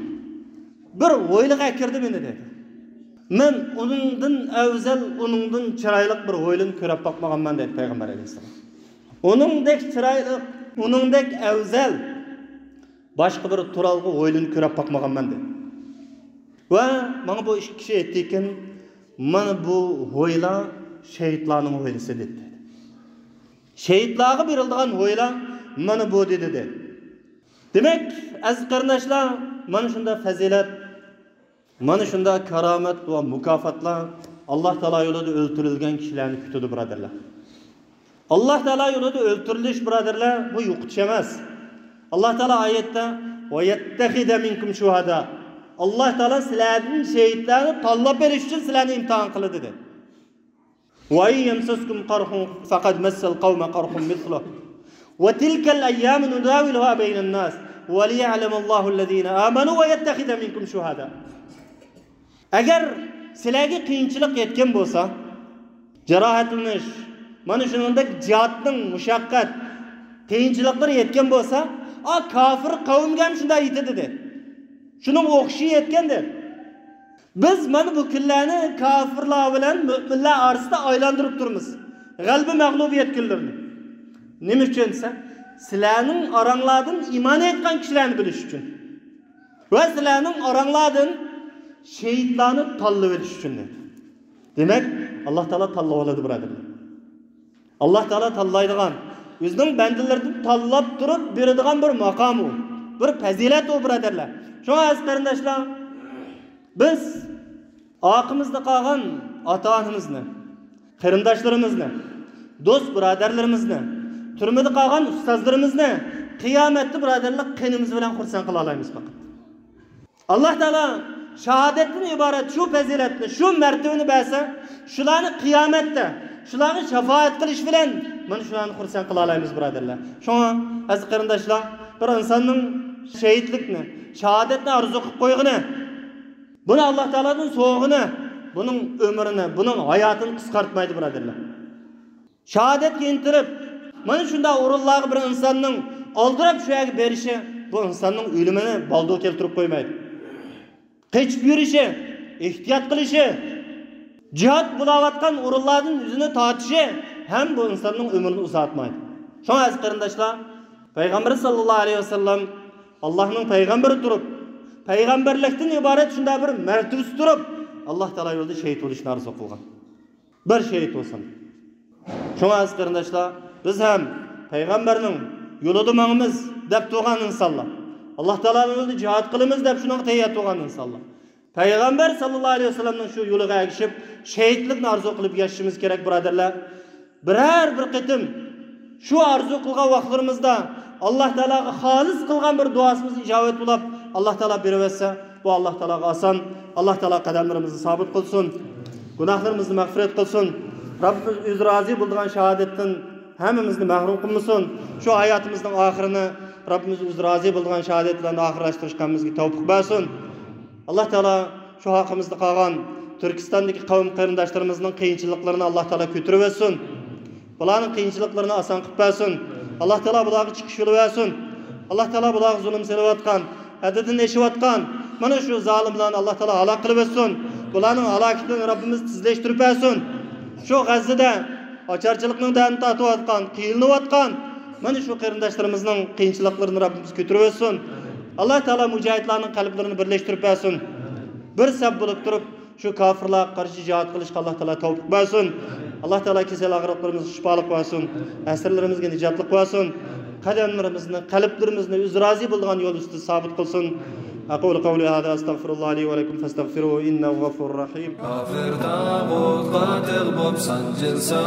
Speaker 8: bir o'yliga kirdi meni dedi. Men uningdan afzal, uningdan chiroyli bir o'ylini ko'rib boqmaganman dedi payg'ambar alayhisalom. Uningdek chiroyli, uningdek afzal boshqa bir turalg'i o'ylini ko'rib boqmaganman dedi. Va menga bu ikki kishi aytdi ekan, mana bu o'ylar shaytonning o'ylisi dedi. Shaytonlarga berilgan o'ylar mana bu dedi dedi. Demek aziz qarindoshlar, mana shunda fazilat, mana shunda karomat va mukofatlar Alloh taolo yo'lida o'ltirilgan kishilarni kutadi, birodarlar. Alloh taolo yo'lida o'ltirilish, birodarlar, bu yo'qotish emas. Alloh taolo oyatda va yattakhida minkum shuhada. Alloh taolo sizlarning shahidlarni tanlab berish uchun sizlarni imtihon qiladi dedi. Va yamsaskum qarhun faqad massal qawma qarhun mithluhu. Wa tilka al-ayyam nudawiluha bayna an-nas wa liya'lam Allahu alladhina amanu wa yattakhida minkum shuhada. Agar sizlarga qiyinchilik yetgan bo'lsa, jarohatlanish, mana shuningdek jihadning mushaqqat, qiyinchiliklari yetgan bo'lsa, a kafir qavmga ham shunday yetdi dedi. Shuning o'xishi yetgandi. Biz mana bu kunlarni kafirlar bilan mu'minlar orasida aylantirib turibmiz. G'albi mag'lubiyat kunlarini. Nima uchun desa, sizlarning oranglardan iymon etgan kishilarni bilish uchun. Va sizlarning oranglardan shahidlarni tanlab olish uchun dedi. Demak, Alloh taolo tanlab oladi, birodarlar. Alloh taolo tanlaydigan, o'zining bandalaridan tanlab turib beradigan bir maqom u, bir fazilat u, birodarlar. Shunga aziz qarindoshlar, biz oqimizda qolgan ota-onamizni, qarindoshlarimizni, do'st birodarlarimizni, turmada qolgan ustozlarimizni qiyomatda, birodarlar, qinimiz bilan xursand qila olamiz faqat. Alloh taolo shahodatdan iborat shu fazilatni, shu martabani bersa, shularni qiyomatda, shularga shafaat qilish bilan mana shularni xursand qila olamiz, birodarlar. Shunga aziz qarindoshlar, bir insonning shahidlikni, shahodatni orzu qilib qo'yg'ini, buni Alloh taolodan so'g'ini, buning umrini, buning hayotini qisqartmaydi, birodarlar. Shahodatga intirib, mana shunday o'rinlarga bir insonning oldirib shu yerga berishi, bu insonning o'limini baldo keltirib qo'ymaydi. Qechib yurishi, ehtiyot qilishi, jihad bo'layotgan o'rinlardan yuzini tortishi ham bu insonning umrini uzatmaydi. Shunga aziz qarindoshlar, payg'ambar sallallohu alayhi vasallam Allohning payg'ambari turib, payg'ambarlikdan iborat shunday bir martabasi turib, Alloh taolo yo'lida shahid bo'lishni orzu qilgan. Bir shahid bo'lsin. Shunga aziz qarindoshlar, biz ham payg'ambarning yo'lida mangimiz deb turgan insonlar. Alloh taoloning yo'lida jihad qilamiz deb shunga tayyor turgan insonlar. Payg'ambar sallallohu alayhi vasallamning shu yo'liga ergishib, shahidlikni orzu qilib yashashimiz kerak, birodarlar. Biror bir qitim shu orzu qilgan vaqtlarimizda Alloh taologa xolis qilgan bir duosimiz ijobat bo'lib, Alloh taolo beraversa, bu Alloh taologa oson. Alloh taolo qadamlarimizni sabit qilsin, gunohlarimizni mag'firat qilsin. Rabbimiz o'zi rozi bo'lgan shahodatdan hammamizni mahrum qilmasin. Shu hayotimizning oxirini Rabbimiz o'zi rozi bo'lgan shahodat bilan oxirlashtirishimizga tavfiq bersin. Alloh taolo shu haqimizda qolgan Turkistondagi qavm qarindoshlarimizning qiyinchiliklarini Alloh taolo ko'tarib olsin. Bularning qiyinchiliklarini oson qilib bersin. Alloh taolo bularga chiqish yo'li bersin. Alloh taolo bularga zulm selayotgan, haddidan eshiyotgan mana shu zolimlarni Alloh taolo halok qilib olsin. Bularning halokatini Rabbimiz tezlashtirib bersin. Shu G'azzada ocharchilikning da'ni tatiyotgan, qiyilayotgan mana shu qarindoshlarimizning qiyinchiliklarini Rabbimiz ko'tarib olsin. Alloh taolo mujohidlarning qalblarini birlashtirib bersin. Bir saf bo'lib turib shu kofirlarga qarshi jihad qilishga Alloh taolo tavfiq bersin. Alloh taolo kasal og'riqlarimizni shifolik bersin, asirlarimizga nijotlik bersin. Qadamlarimizni, qalblarimizni o'z rozi bo'lgan yo'l ustida sabit qilsin. أقول قولي هذا أستغفر الله لي ولكم فاستغفروه إنه غفور رحيم.
Speaker 3: Kafir tağut qatil bob sancılsa,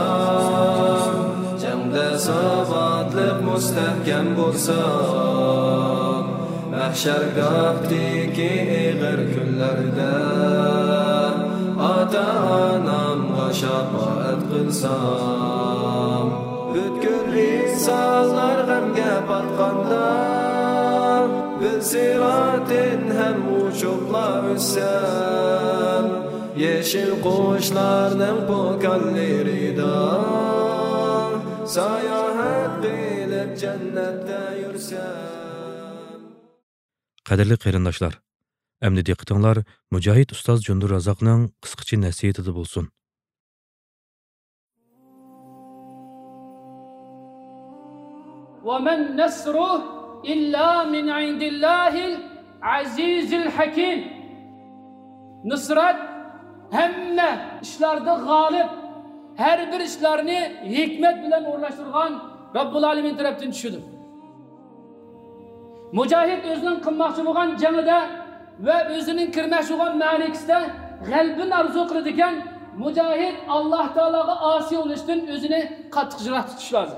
Speaker 3: cemde sabatlık müstehkem bulsa, mahşergahdaki eğer küllerde, ata-anamga şafaat kılsam, bütkül insanlar g'amga batqanda, Bilsiratin hem uçuklar üssem, yeşil kuşlardan pokallerida, sayahat qilib cennette yürsem.
Speaker 7: Qadrli qarindoshlar, Әмді диqqətinglar Mücahid Ustaz Cundur Razaqның qısqacha nəsihətində bolsun.
Speaker 9: وَمَنْ نَصْرُهُ إِلَّا مِنْ عِنْدِ اللَّهِ الْعَزِيزِ الْحَكِيمِ. Nusrat həmmə işlərdə qalib, hər bir işlərini hikmət bilən uğurlaşdırğan Rabbul Alemin tərəfindən düşüdür. Mücahid özünün qılmaqçı bolğan cəngdə və özünün kirməkçi bolğan məlikisdə qəlbin arzu qılırdıkən Mücahid Allah Teala'ga asi oluşdan özünü qattiq jıraq tutish lazım.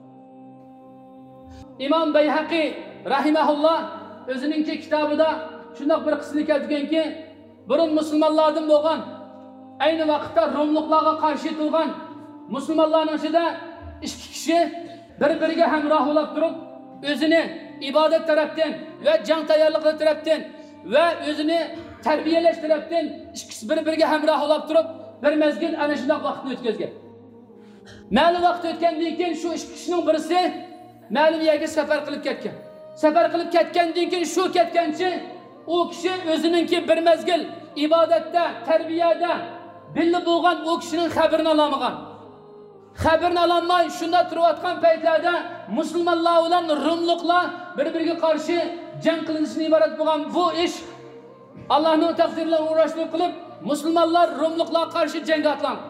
Speaker 9: İmam Beyhaqi rahimahullah özününki kitabida shundoq bir qismini keltirganki, burun musulmonlardan bo'lgan, ayni vaqtda Rumluqlarga qarshi turgan musulmonlarning ichida ikki kishi bir-biriga hamroh bo'lib turib, o'zini ibodat tarafdan va jang tayyorligi tarafdan va o'zini tarbiyalash tarafdan ikkisi bir-biriga hamroh bo'lib turib, bir mezgil ana shunday vaqtni o'tkazgan. Ma'lum vaqt o'tgandan keyin shu ikki kishining birisi ma'lum yerga safar qilib ketgan. Safar qilib ketgandan keyin shu ketganchi o kishi o'zininki bir mezgil ibodatda, tarbiyada billi bo'lgan o kishining xabarini olamagan. Xabarini olmay shunda turayotgan paytlarda musulmonlar bilan Rumluqlar bir-biriga qarshi jang qilinishini iborat bo'lgan bu ish Allohning taqdiri bilan uğraşib qilib musulmonlar Rumluqlarga qarshi jangga otlandi.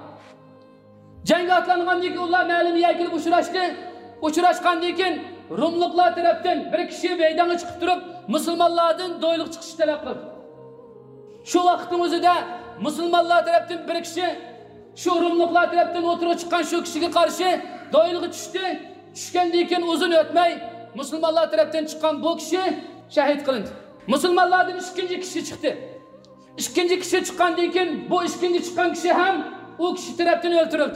Speaker 9: Jangga otlangandan keyin ular ma'lum yerga uchrashdi. Uchrashgandan keyin Rumluqlar tarafdan bir kishi maydonga chiqib turib, musulmonlardan do'yliq chiqish talab qildi. Shu vaqtning o'zida musulmonlar tarafdan bir kishi shu Rumluqlar tarafdan o'tirib chiqqan shu kishiga qarshi do'yliqqa tushdi. Tushgandan keyin uzun o'tmay musulmonlar tarafdan chiqqan bu kishi shahid qilindi. Musulmonlardan ikkinchi kishi chiqdi. Ikkinchi kishi chiqqandan keyin bu ikkinchi chiqqan kishi ham u kishi tarafdan o'ldirildi.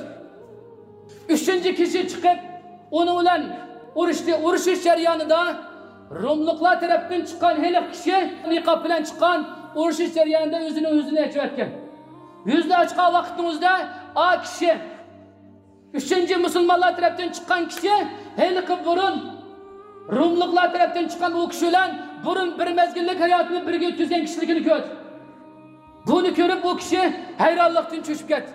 Speaker 9: Uchinchi kishi chiqib onu bilan urushdi. Urushish jarayonida Rumluqlar tarafdan chiqqan heliq kishi niqob bilan chiqqan urushish jarayonida o'zini o'zini ochayotgan. Yüzde açığa vaqtimizda a kishi uchinchi musulmonlar tarafdan chiqqan kishi heliq burun Rumluqlar tarafdan chiqqan u kishi bilan burun bir mezgillik hayotini birga o'tkazgan kishiligini ko'rdi. Buni ko'rib u kishi hayronlikdan cho'chib ketdi.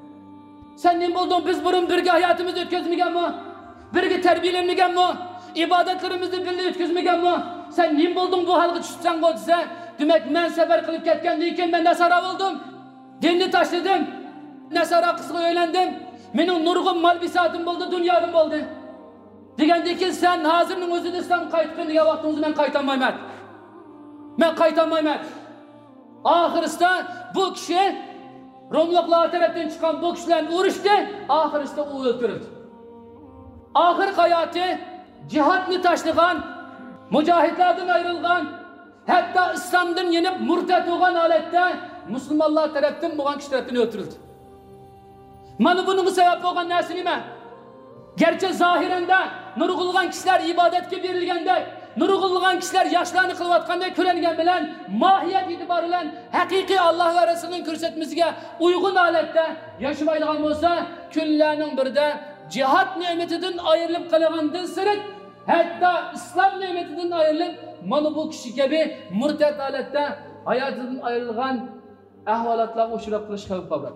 Speaker 9: Sen nima bo'lding? Biz burun birga hayotimizni o'tkazmaganmi? Birga tarbiyalanmaganmi? Ibodatlarimizni birga o'tkazmaganmi? Sen nima bo'lding bu holga tushsang bo'lsa, demak men safar qilib ketgandan keyin men nasara bo'ldim. Dinni tashladim. Nasara qizga uylandim. Mening nurg'un malbisatim bo'ldi, dunyoim bo'ldi. Degandan keyin sen hozirning o'zida islom qaytqin degan vaqtingizda men qaytolmayman. Men qaytolmayman. Oxirida bu kishi Rumluqlar tarafdan chiqqan bu kishilar urushdi, oxirida u o'ldirildi. Oxir hayoti jihadni tashlagan, mujohidlardan ayrilgan, hatto islomdan yenib murtad bo'lgan holatda musulmonlar tarafdan bo'lgan kishi tarafdan o'ldirildi. Mana buning sabab bo'lgan narsa nima? Gerçi zahirenda nurg'ulg'an kishilar ibodatga berilganda, nurg'ulg'an kishilar yoshlarni qilayotganda ko'ringan bilan mohiyat e'tibori bilan haqiqiy Alloh va Rasulining ko'rsatmasiga uyg'un holatda yashamaydigan bo'lsa, kunlarning birida jihad ne'matidan ayrilib qolgandan sirt, hatto islom ne'matidan ayrilib mana bu kishi kabi murtad holatda hayotidan ayrilgan ahvolatlarga uchrab qolish xavfi bor.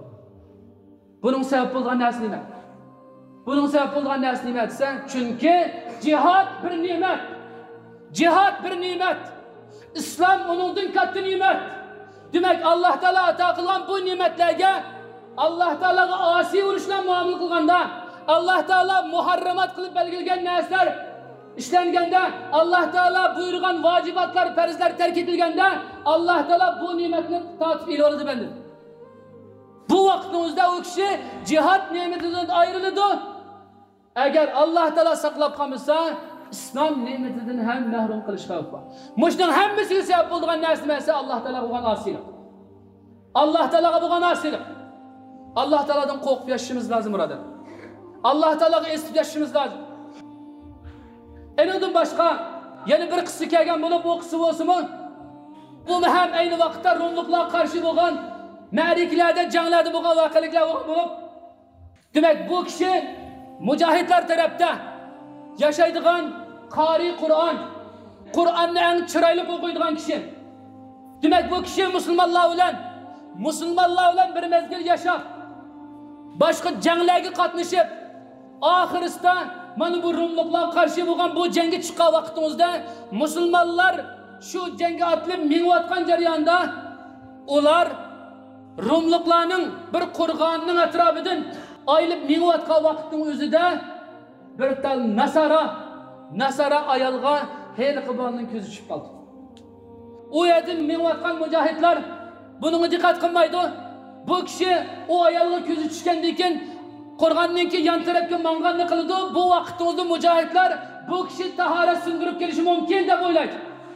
Speaker 9: Buning sabab bo'lgan narsa nima? Buning sabab bo'lgan narsa nima desa, chunki jihad bir ne'mat. Jihad bir ne'mat. Islom uningdan katta ne'mat. Demak, Alloh taolo ato qilgan bu ne'matlarga Alloh taologa osiy bo'lishdan muomala qilganda, Alloh taolo muharramat qilib belgilagan narsalar ishlanganda, Alloh taolo buyurgan vojibotlar, farzlar tark etilganda, Alloh taolo bu ne'matni tatib iloladi bende. Bu vaqtimizda o kishi jihad ne'matidan ayriladi. Agar Alloh taolo saqlab qolmasa, islom ne'matidan ham mahrum qilish xavfi bor. Mushning hammasiga sabab bo'lgan narsa esa Alloh taolo bo'lgan osiylik. Alloh taologa bo'lgan osiylik. Alloh taolodan qo'rqib yashashimiz lozim birodar. Alloh taologa esib yashashimiz lozim. Endan boshqa yana bir qissa kelgan bo'lib, bu qissa bo'lsa-mu, bu ham ayni vaqtda Rumluqlar qarshi bo'lgan ma'rikalarda, janglarda bo'lgan voqealar bo'lib, demak bu kishi mujohidlar tarafda yashaydigan qori Qur'on, Qur'onni eng chiroyli o'qiydigan kishi. Demek bu kişi Müslümanlar bilen, Müslümanlar bilen bir mezgil yaşap, başka cenglerde katlaşıp, ahiriste mana bu Rumluklar karşı bulgan bu cengi çıkan vaktimizde Müslümanlar şu cengi atılıp minvatkan jarayonda ular Rumluklarning bir qurg'onining atrofidan ayılıp minvatkan vaqtning o'zida bir tal nasara nasara ayolga heyli qibolning ko'zi tushib qoldi. U yerda minvatkan mujohidlar bunga diqqat qilmaydi. Bu kishi o ayolga ko'zi tushgandan keyin qurg'ondan keyin yan tarafga mang'anni qildi. Bu vaqtda mujohidlar bu kishi tahorat singdirib kelishi mumkin deb o'ylaydi.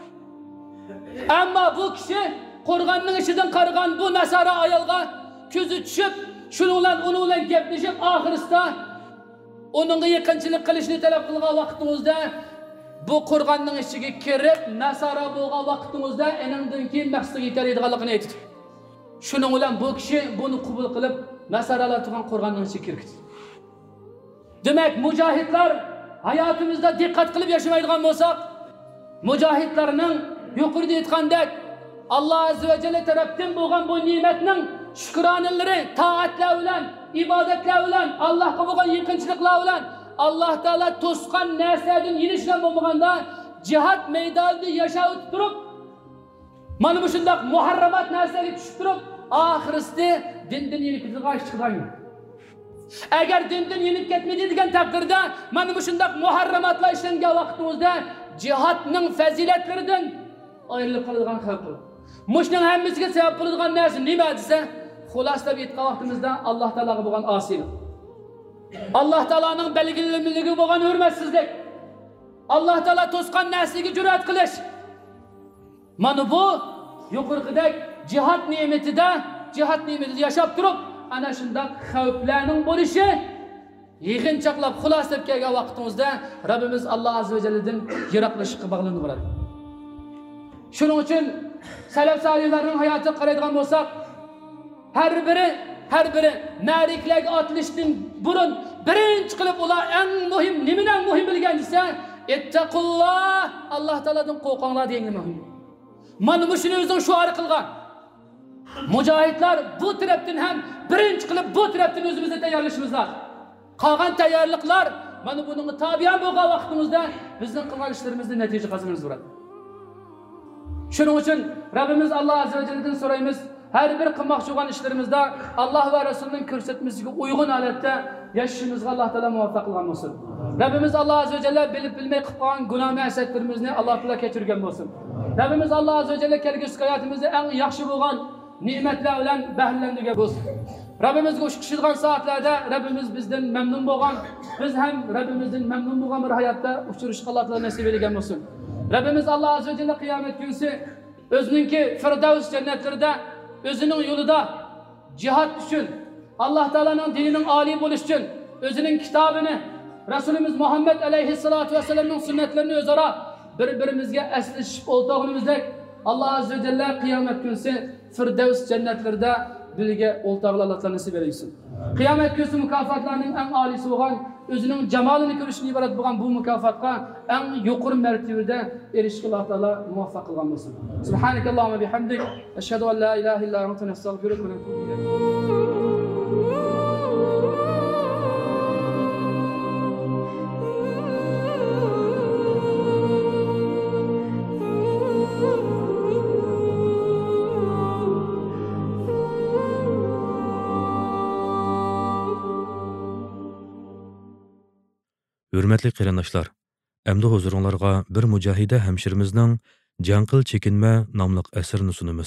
Speaker 9: Ammo bu kishi qurg'onning ichidan qargan bu nasara ayolga ko'zi tushib, shuning bilan uni bilan gaplashib, oxirisida uningga yaqinchilik qilishni talab qilgan vaqtimizda bu qurg'onning ichiga kirib, nasara bo'lgan vaqtimizda eningdan keyin maqsadga yetadiganligini aytdi. Shuning bilan bu kishi buni qabul qilib, nasaralar turgan qurg'onning ichiga kirdi. Demak, mujohidlar hayotimizda diqqat qilib yashamaydigan bo'lsak, mujohidlarning yuqorida aytgandek Allah azze ve celle tarafdan bo'lgan bu ne'matning shukronalari taatlar bilan, ibadetler bilan, Allohga bo'lgan yaqinchiliklar bilan Allah Taala to'sqan narsadan yinishdan bo'lmaganda jihad maydonida yashab turib, mana bu shunday muharramat narsaga tushib turib, oxirisida dindan yinib ketadigan chiqadi. Agar dindan yinib ketmaydi degan taqdirda mana bu shunday muharramatlar ishlangan vaqtimizda jihadning fazilatlaridan ayrilib qoladigan xavf bor. Mushning hammasiga sabab bo'ladigan narsa nima desa, xulosalab aytgan vaqtimizda Alloh taologa bo'lgan osiylik. Alloh taoloning belgilanmaligi bo'lgan hurmatsizlik. Alloh taolo to'sqan narsaga jur'at qilish. Mana bu yuqorqidek jihad ne'matida, jihad ne'matida yashab turib, ana shunday xavflarning bo'lishi yig'inchoqlab xulosalab kelgan vaqtimizda Rabbimiz Alloh azza va jalladan yiroqlashishga bog'lanib bo'ladi. Shuning uchun salaf solihlarning hayotiga qaraydigan bo'lsak, har biri har biri nariklarga otilishdan burun birinchi qilib ular eng muhim, nimadan muhim bilgan desa, ittaqulloh, Alloh taoladan qo'rqinglar degan muhim. Mana bu shuni o'zining shuari qilgan. Mujohidlar bu tarafdan ham birinchi qilib bu tarafdan o'zimizni tayyorlashimiz lozim. Qolgan tayyorliklar mana buning tabian bo'lgan vaqtimizda bizning qilgan ishlarimizda natija qozonamiz bo'ladi. Shuning uchun Rabbimiz Alloh azza va jalladan so'raymiz, har bir qilmoqchi bo'lgan ishlarimizda Alloh va Rasulining ko'rsatmasiga uyg'un holatda yashashimizga Alloh taolo muvaffaq qilgan bo'lsin. Rabbimiz Alloh azza va jalla bilib bilmay qilib qolgan gunoh ma'siyatlarimizni Alloh taolo kechirgan bo'lsin. Rabbimiz Alloh azza va jalla kelgusi hayotimizda eng yaxshi bo'lgan ne'matlar bilan bahrilanadigan bo'lsin. Rabbimizga o'shqishadigan soatlarda Rabbimiz bizdan mamnun bo'lgan, biz ham Rabbimizdan mamnun bo'lgan bir hayotda uchrashishga Alloh taolo nasib etgan bo'lsin. Rabbimiz Alloh azza va jalla qiyomat kunsi o'zininki Firdavs jannatlarida o'zining yo'lida jihad uchun, Alloh taolaning dinining oliy bo'lishi uchun o'zining kitobini, Rasulimiz Muhammad alayhissalatu vasallamning sunnatlarini o'zaro bir-birimizga aslashib o'ltog'imizdek Alloh azza va jalla qiyomat kunsi Firdavs jannatlarida birga o'ltog'lar nasib etsin. Qiyomat kunsi mukofotlarning eng oliysi bo'lgan o'zining jamolini ko'rishni iborat bo'lgan bu mukofotga eng yuqori martabada erishishga Alloh taolo muvaffaq qilgan bo'lsin. Subhanakallohumma bihamdik, ashhadu an la ilaha illa anta astaghfiruka va atubu ilayk.
Speaker 7: Hürmetli qarindoshlar, endi huzuringizga bir mujahida hamshirimizning Janqil chekinma nomli asrini sunamiz.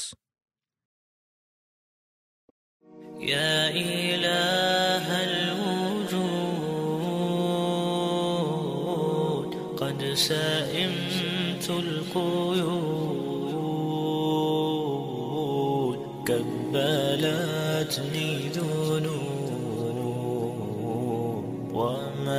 Speaker 11: Ya ilahal wujud qad sa'imtul quyud kabbalatni dunub wa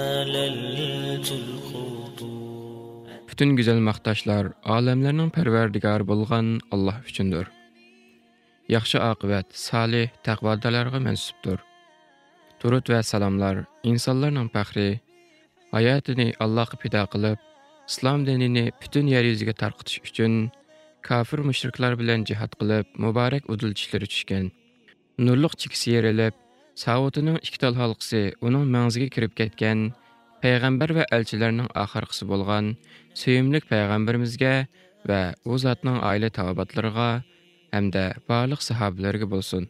Speaker 10: Bütün güzel maqtaşlar alemlerinin perverdigarı bolgan Allah üçündür. Yaxşı aqibət salih taqvadalarga mensupdur. Durud və salamlar insanların fəxri, hayatını Allah'a pida qılıb, İslam dinini bütün yer yüzüge tarqıtış üçün kafir mushriklar bilan jihad qilib, muborak udilchishlari tushgan. Nurliq chekisi yerilib, Savutining ikki tal halqisi uning mangziga kirib ketgan, payg'ambar va elchilarning oxirgisi bo'lgan suyimlik payg'ambarimizga va u zotning oila tavobatlariga hamda barliq sahobalarga bo'lsin.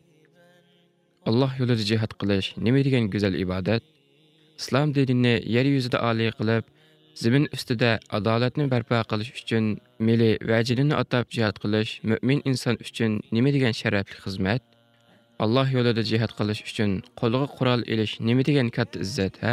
Speaker 10: Alloh yo'lida jihad qilish nima degan go'zal ibodat? Islom dinini yer yuzida oliy qilib, zamin ustida adolatni barpo qilish uchun milliy vajinini atab jihad qilish mu'min inson uchun nima degan sharafli xizmat? Alloh yo'lida jihad qilish uchun qo'lga qurol elish nima degan katta izzat, ha?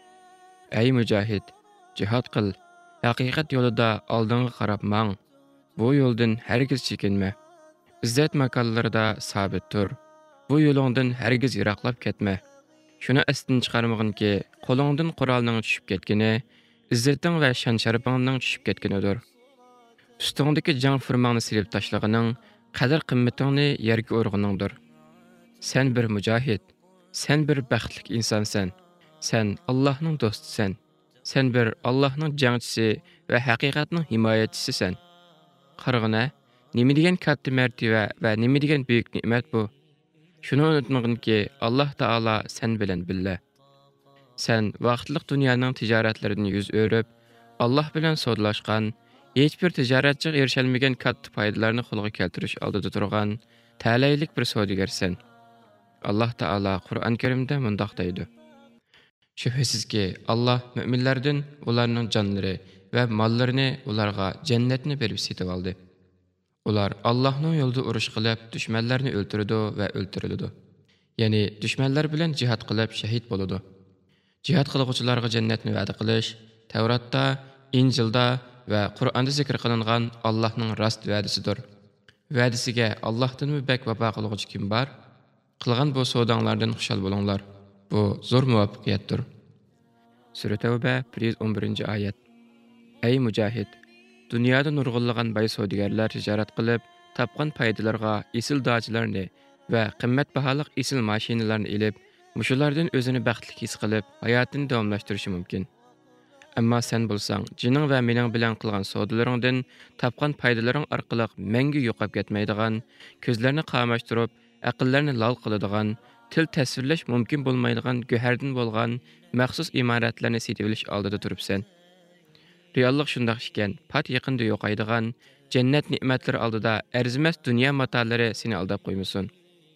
Speaker 10: Ey mujohid, jihad qil. Haqiqat yo'lida oldinga qarab mang. Bu yo'ldan hargiz chekinma. İzzat makonlarida sabit tur. Bu yo'lingdan hargiz yiroqlab ketma. Shuni astin chiqarmag'inki, qo'lingdan qurolning tushib ketgani, izzating va shan sharafingning tushib ketganidir. Ustingdagi jang firmoni silib tashlag'ining qadr qimmatingni yerga o'rg'iningdir. Sen bir mujohid, sen bir baxtli insonsan. Sen Allohning do'stisan. Sen bir Allohning jangchisi va haqiqatning himoyachisisan. Qarag'ina, nima degan katta martaba va nima degan buyuk ne'mat bu? Shuni unutmag'inki, Alloh taolo sen bilan billa. Sen vaqtliq dunyoning tijoratlaridan yuz o'rib, Alloh bilan sodlashgan, hech bir tijoratchiga erishalmagan katta foydalarni qo'lga keltirish oldida turgan ta'laylik bir savdogarsan. Alloh taolo Qur'on Karimda mundoq deydi: Shubhasizki, Alloh mu'minlardan ularning jonlari va mollarini ularga jannatni berib setib oldi. Ular Allohning yo'lida urush qilib, dushmanlarni o'ltirdi va o'ltirildi. Ya'ni dushmanlar bilan jihad qilib shahid bo'ladi. Jihad qiluvchilarga jannatni va'da qilish Tavratda, Injilda va Qur'onda zikr qilingan Allohning rost va'dasidir. Va'dasiga Allohdan mubak vafo qiluvchi kim bor? Qilgan bu savdonglardan xushal bo'linglar. Bu zo'r muvaffaqiyatdir. Sura Tavba bir yuz o'n birinchi oyat. Ey mujohid, dunyoda nurg'unlagan boy savdogarlar tijorat qilib, topgan foydalarga esil dojlarni va qimmatbaho esil mashinalarni ilib, mushulardan o'zini baxtli his qilib, hayotini davomlashtirishi mumkin. Ammo sen bo'lsang, jining va mening bilan qilgan savdolaringdan topgan foydalaring orqali mangu yo'qib ketmaydigan, ko'zlarni qamashtirib, aqllarni lol qiladigan, til tasvirlash mumkin bo'lmaydigan go'hardan bo'lgan maxsus imoratlarni setib olish oldida turibsan. Reallik shundoq ekan, pat yaqinda yo'qaydigan jannat ne'matlari oldida arzimas dunyo matolari seni aldab qo'ymasin.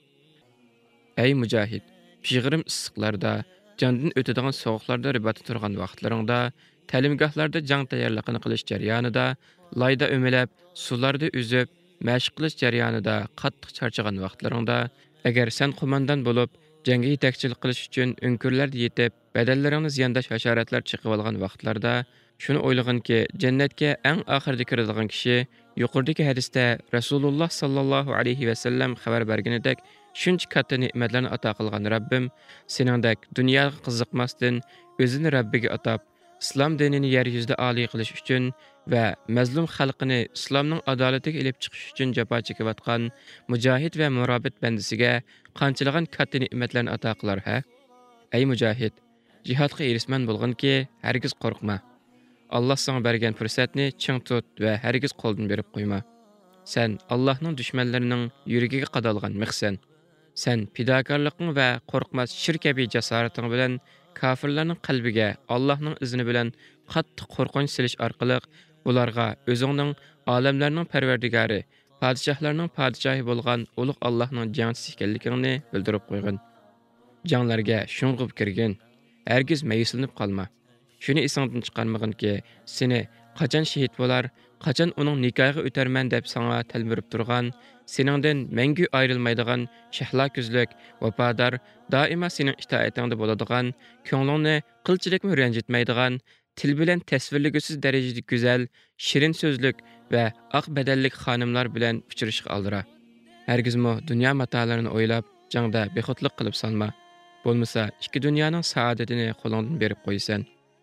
Speaker 10: Ey mujohid, pishg'irim issiqlarda, jondan o'tadigan sovuqlarda ribatda turgan vaqtlaringda, ta'limgohlarda jang tayyorligini qilish jarayonida, layda o'melab, suvlarda uzib, mashq qilish jarayonida qattiq charchagan vaqtlaringda, agar sen qo'mondan bo'lib, jangga yetakchilik qilish uchun o'nkurlarda yetib, badallaringni ziyondash hasharotlar chiqib olgan vaqtlarda shuni o'ylaganki, jannatga eng oxirida kiradigan kishi yuqoridagi hadisda Rasululloh sallallohu alayhi va sallam xabar berganidek shuncha katta ne'matlarni ato qilgan Rabbim seningdek dunyoga qiziqmasdan o'zini Rabbiga atab, islom dinini yer yuzida oliy qilish uchun va mazlum xalqini islomning adolatiga elib chiqish uchun jafo chekayotgan mujohid va murabit bandasiga qanchalagan katta ne'matlarni ato qilar ha? Ey mujohid, jihodga erishman bo'lganki, hargiz qo'rqma. Allah sana bergen fursatni ching tut va hargiz qo'ldan berib qo'yma. Sen Allohning dushmanlarining yuragiga qadalgan mixsan. Sen fidokorlikning va qo'rqmas shir kabi jasorating bilan kofirlarning qalbiga Allohning izni bilan qattiq qo'rqinch silish orqali ularga o'zingning olamlarning parvardigori, podshohlarning podshohi bo'lgan ulug' Allohning jangchisi ekanligingni bildirib qo'ygin. Janglarga sho'ng'ib kirgin. Hargiz mayuslanib qolma. Shuni esingdan chiqarmag'inki, seni qachon shahid bo'lar, qachon uning nikohiga o'tarman deb sana talmirib turgan, seningdan mangu ayrilmaydigan shahlo ko'zlik, vafodor, doimo sening itoatingda bo'ladigan, ko'nglingni qilchilikmi ranjitmaydigan, til bilan tasvirlagisiz darajada go'zal, shirin so'zlik va oq badallik xonimlar bilan uchrashishga oldira. Hargizmi dunyo matolarini o'ylab, jangda bexudlik qilib solma. Bo'lmasa, ikki dunyoning saodatini qo'lingdan berib qo'ysan.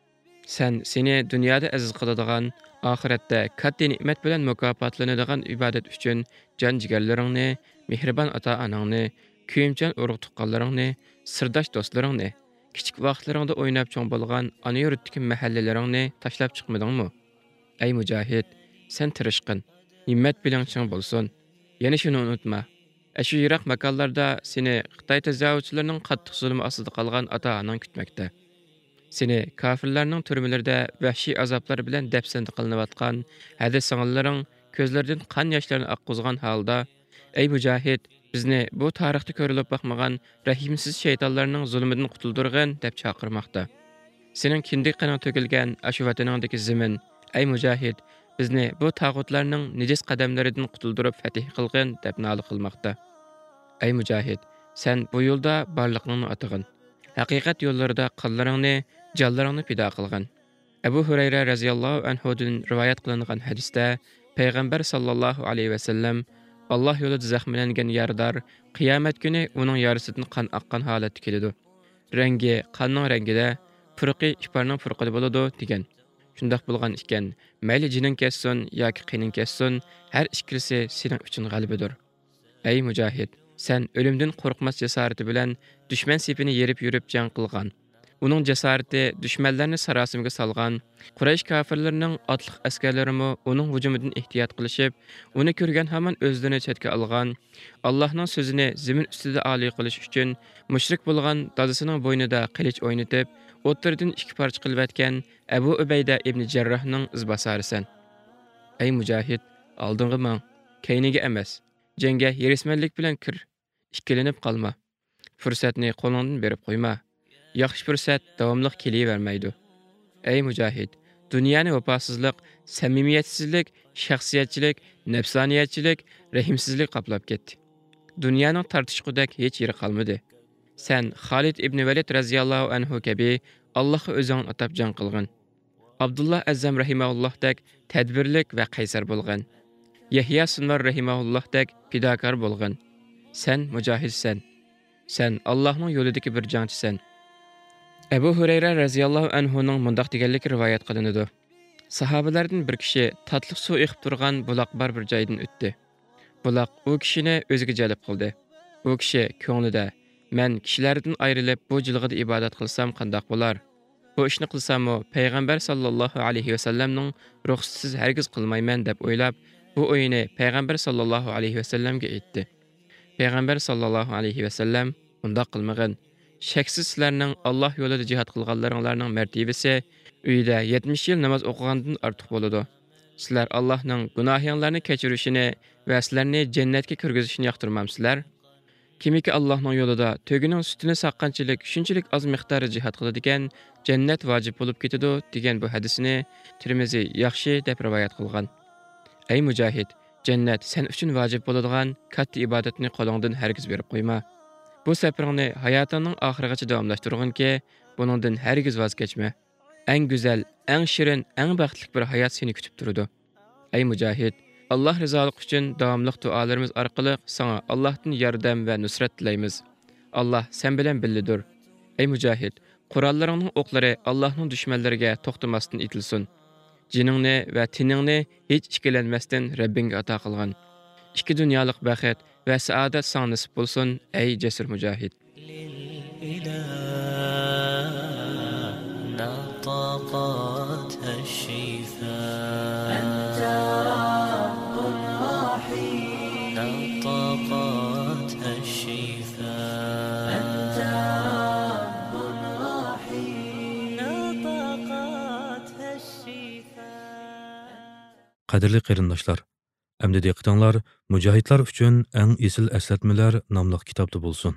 Speaker 10: Sen seni dunyoda aziz qiladigan, oxiratda katta ne'mat bilan mukofotlanadigan ibodat uchun jon jigarlaringni, mehribon ota-onangni, kuyimchan urug' tuqqanlaringni, sirdosh do'stlaringni, kichik vaqtlaringda o'ynab cho'ng bo'lgan ona yurtdagi mahallalaringni tashlab chiqmadingmi? Ey mujohid, sen tirishqin. himmat bilan ching bo'lsin. Yana shuni unutma. Shu yiroq makonlarda seni Xitoy tajovuzchilarining qattiq zulmi ostida qolgan ota-onang kutmoqda. Seni kafirlarning turmalarida vahshiy azoblar bilan dafsanda qilinayotgan hadis sing'illaring ko'zlaridan qon yoshlarini oqqizgan holda, ey mujohid, bizni bu tarixda ko'rilib boqmagan rahimsiz shaytonlarning zulmidan qutuldirgin deb chaqirmoqda. Sening kindik qaning to'kilgan ashu vataningdagi zimin, ey mujohid, bizni bu tag'utlarning nijis qadamlaridan qutuldirib fatih qilgin deb noli qilmoqda. Ey mujohid, sen bu yo'lda barliqni atig'in. Haqiqat yo'llarida qonlaringni, jonlaringni fido qilgin. Abu Hurayra radhiyallohu anhudan rivoyat qilingan hadisda payg'ambar sallallohu alayhi vasallam Allah yo'lida zaxmlangan yardar qiyomat kuni uning yarisidan qon oqqan holatda keladi. Rangi qonning rangida, purqi iparning purqida bo'ladi degan. Shundaq bo'lgan ekan, mayli jining kessin yoki qining kessin, har ikkisi sening uchun g'alabadir. Ey mujohid, sen o'limdan qo'rqmas jasorati bilan dushman sepini yerib yurib jang qilgan. Uning jasorati dushmanlarni sarosimaga solgan. Quraysh kafirlarining otliq askarlarimi uning hujumidan ehtiyot qilishib, uni ko'rgan hamon o'zlarini chetga olgan. Allohning so'zini zamin ustida oliy qilish uchun mushrik bo'lgan dadasining bo'ynida qilich o'ynatib, o'ttirdan ikki parcha qilib atgan Abu Ubayda ibn Jarrohning izbosarisan. Ey mujohid, oldinga mang, keyniga emas. Jangga yirismanlik bilan kir. Ikkilanib qolma. Fursatni qo'lingdan berib qo'yma. Yaxshi fursat davomli kelavermaydi. Ey mujohid, dunyoni vafosizlik, samimiyatsizlik, shaxsiyatchilik, nafsoniyatchilik, rahimsizlik qoplab ketdi. Dunyoning tartishqudek hech yeri qolmadi. Sen Xolid ibn Valid radhiyallohu anhu kabi Allohga o'zing atab jang qilgin. Abdullah Azzam rahimahullohdek tadbirlik va qaysar bo'lgan. Yahya Sunvar rahimahullohdek fidokor bo'lgan. Sen mujohidsan. Sen Allohning yo'lidagi bir jangchisan. Abu Hurayra radhiyallohu anhuning mundaq deganligi rivoyat qilinadi. Sahobalardan bir kishi tatliq suv iqib turgan buloq bar bir joydan o'tdi. Buloq u kishini o'ziga jalb qildi. U kishi ko'nglida, men kishilardan ayrilib bu jilg'ida ibodat qilsam qandoq bo'lar? Bu ishni qilsam-mu payg'ambar sallallohu alayhi vasallamning ruxsatisiz hargiz qilmayman deb o'ylab, bu o'yini payg'ambar sallallohu alayhi vasallamga aytdi. Payg'ambar sallallohu alayhi vasallam undaq qilmag'in. Shaksiz sizlarning Alloh yo'lida jihad qilganlaringlarning martabasi uyda yetmish yil namoz o'qigandan ortiq bo'ladi. Sizlar Allohning gunohinglarni kechirishini va sizlarni jannatga kirgizishini yoqtirmamsizlar? Kimiki Allohning yo'lida to'gining sutini saqqanchilik shunchalik oz miqdorda jihad qiladigan, jannat vojib bo'lib ketadi degan bu hadisni Tirmiziy yaxshi deb rivoyat qilgan. Ey mujohid, jannat sen uchun vojib bo'ladigan katta ibodatni qo'lingdan hargiz berib qo'yma. Bu safaringni hayotingning oxirigacha davomlashtirgunki, buningdan hargiz voz kechma. Eng go'zal, eng shirin, eng baxtli bir hayot seni kutib turadi. Ey mujohid, Allah rizoligi uchun davomli duolarimiz orqali sana Allohdan yordam va nusrat tilaymiz. Allah sen bilan birlidir. Ey mujohid, Qur'onlaringning o'qlari Allohning dushmanlariga to'xtamasdan etilsin. Jiningni va tiningni hech ikkilanmasdan Rabbingga ato qilgan. Ikki dunyolik baxt va saodat sana nasib bo'lsin, ey jasur mujohid.
Speaker 7: Qadrli qarindoshlar, əmdi diqqətinizlər mücahidlər üçün ən esil əslatmalar namlıq kitabda bulsun.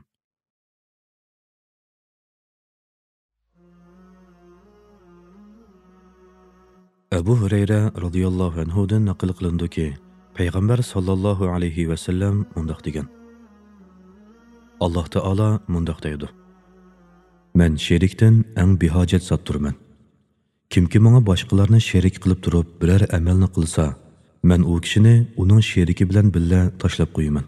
Speaker 7: Abu Hurayra radhiyallohu anhudan naql qilindi ki, Payg'ambar sallallohu alayhi va sallam mundaq degan. Alloh taolo mundaq deydi. Men sherikdan eng behojat zot turman. Kimki menga boshqalarni sherik qilib turib biror amalni qilsa, men u kishini uning sheriki bilan birga tashlab qo'yaman.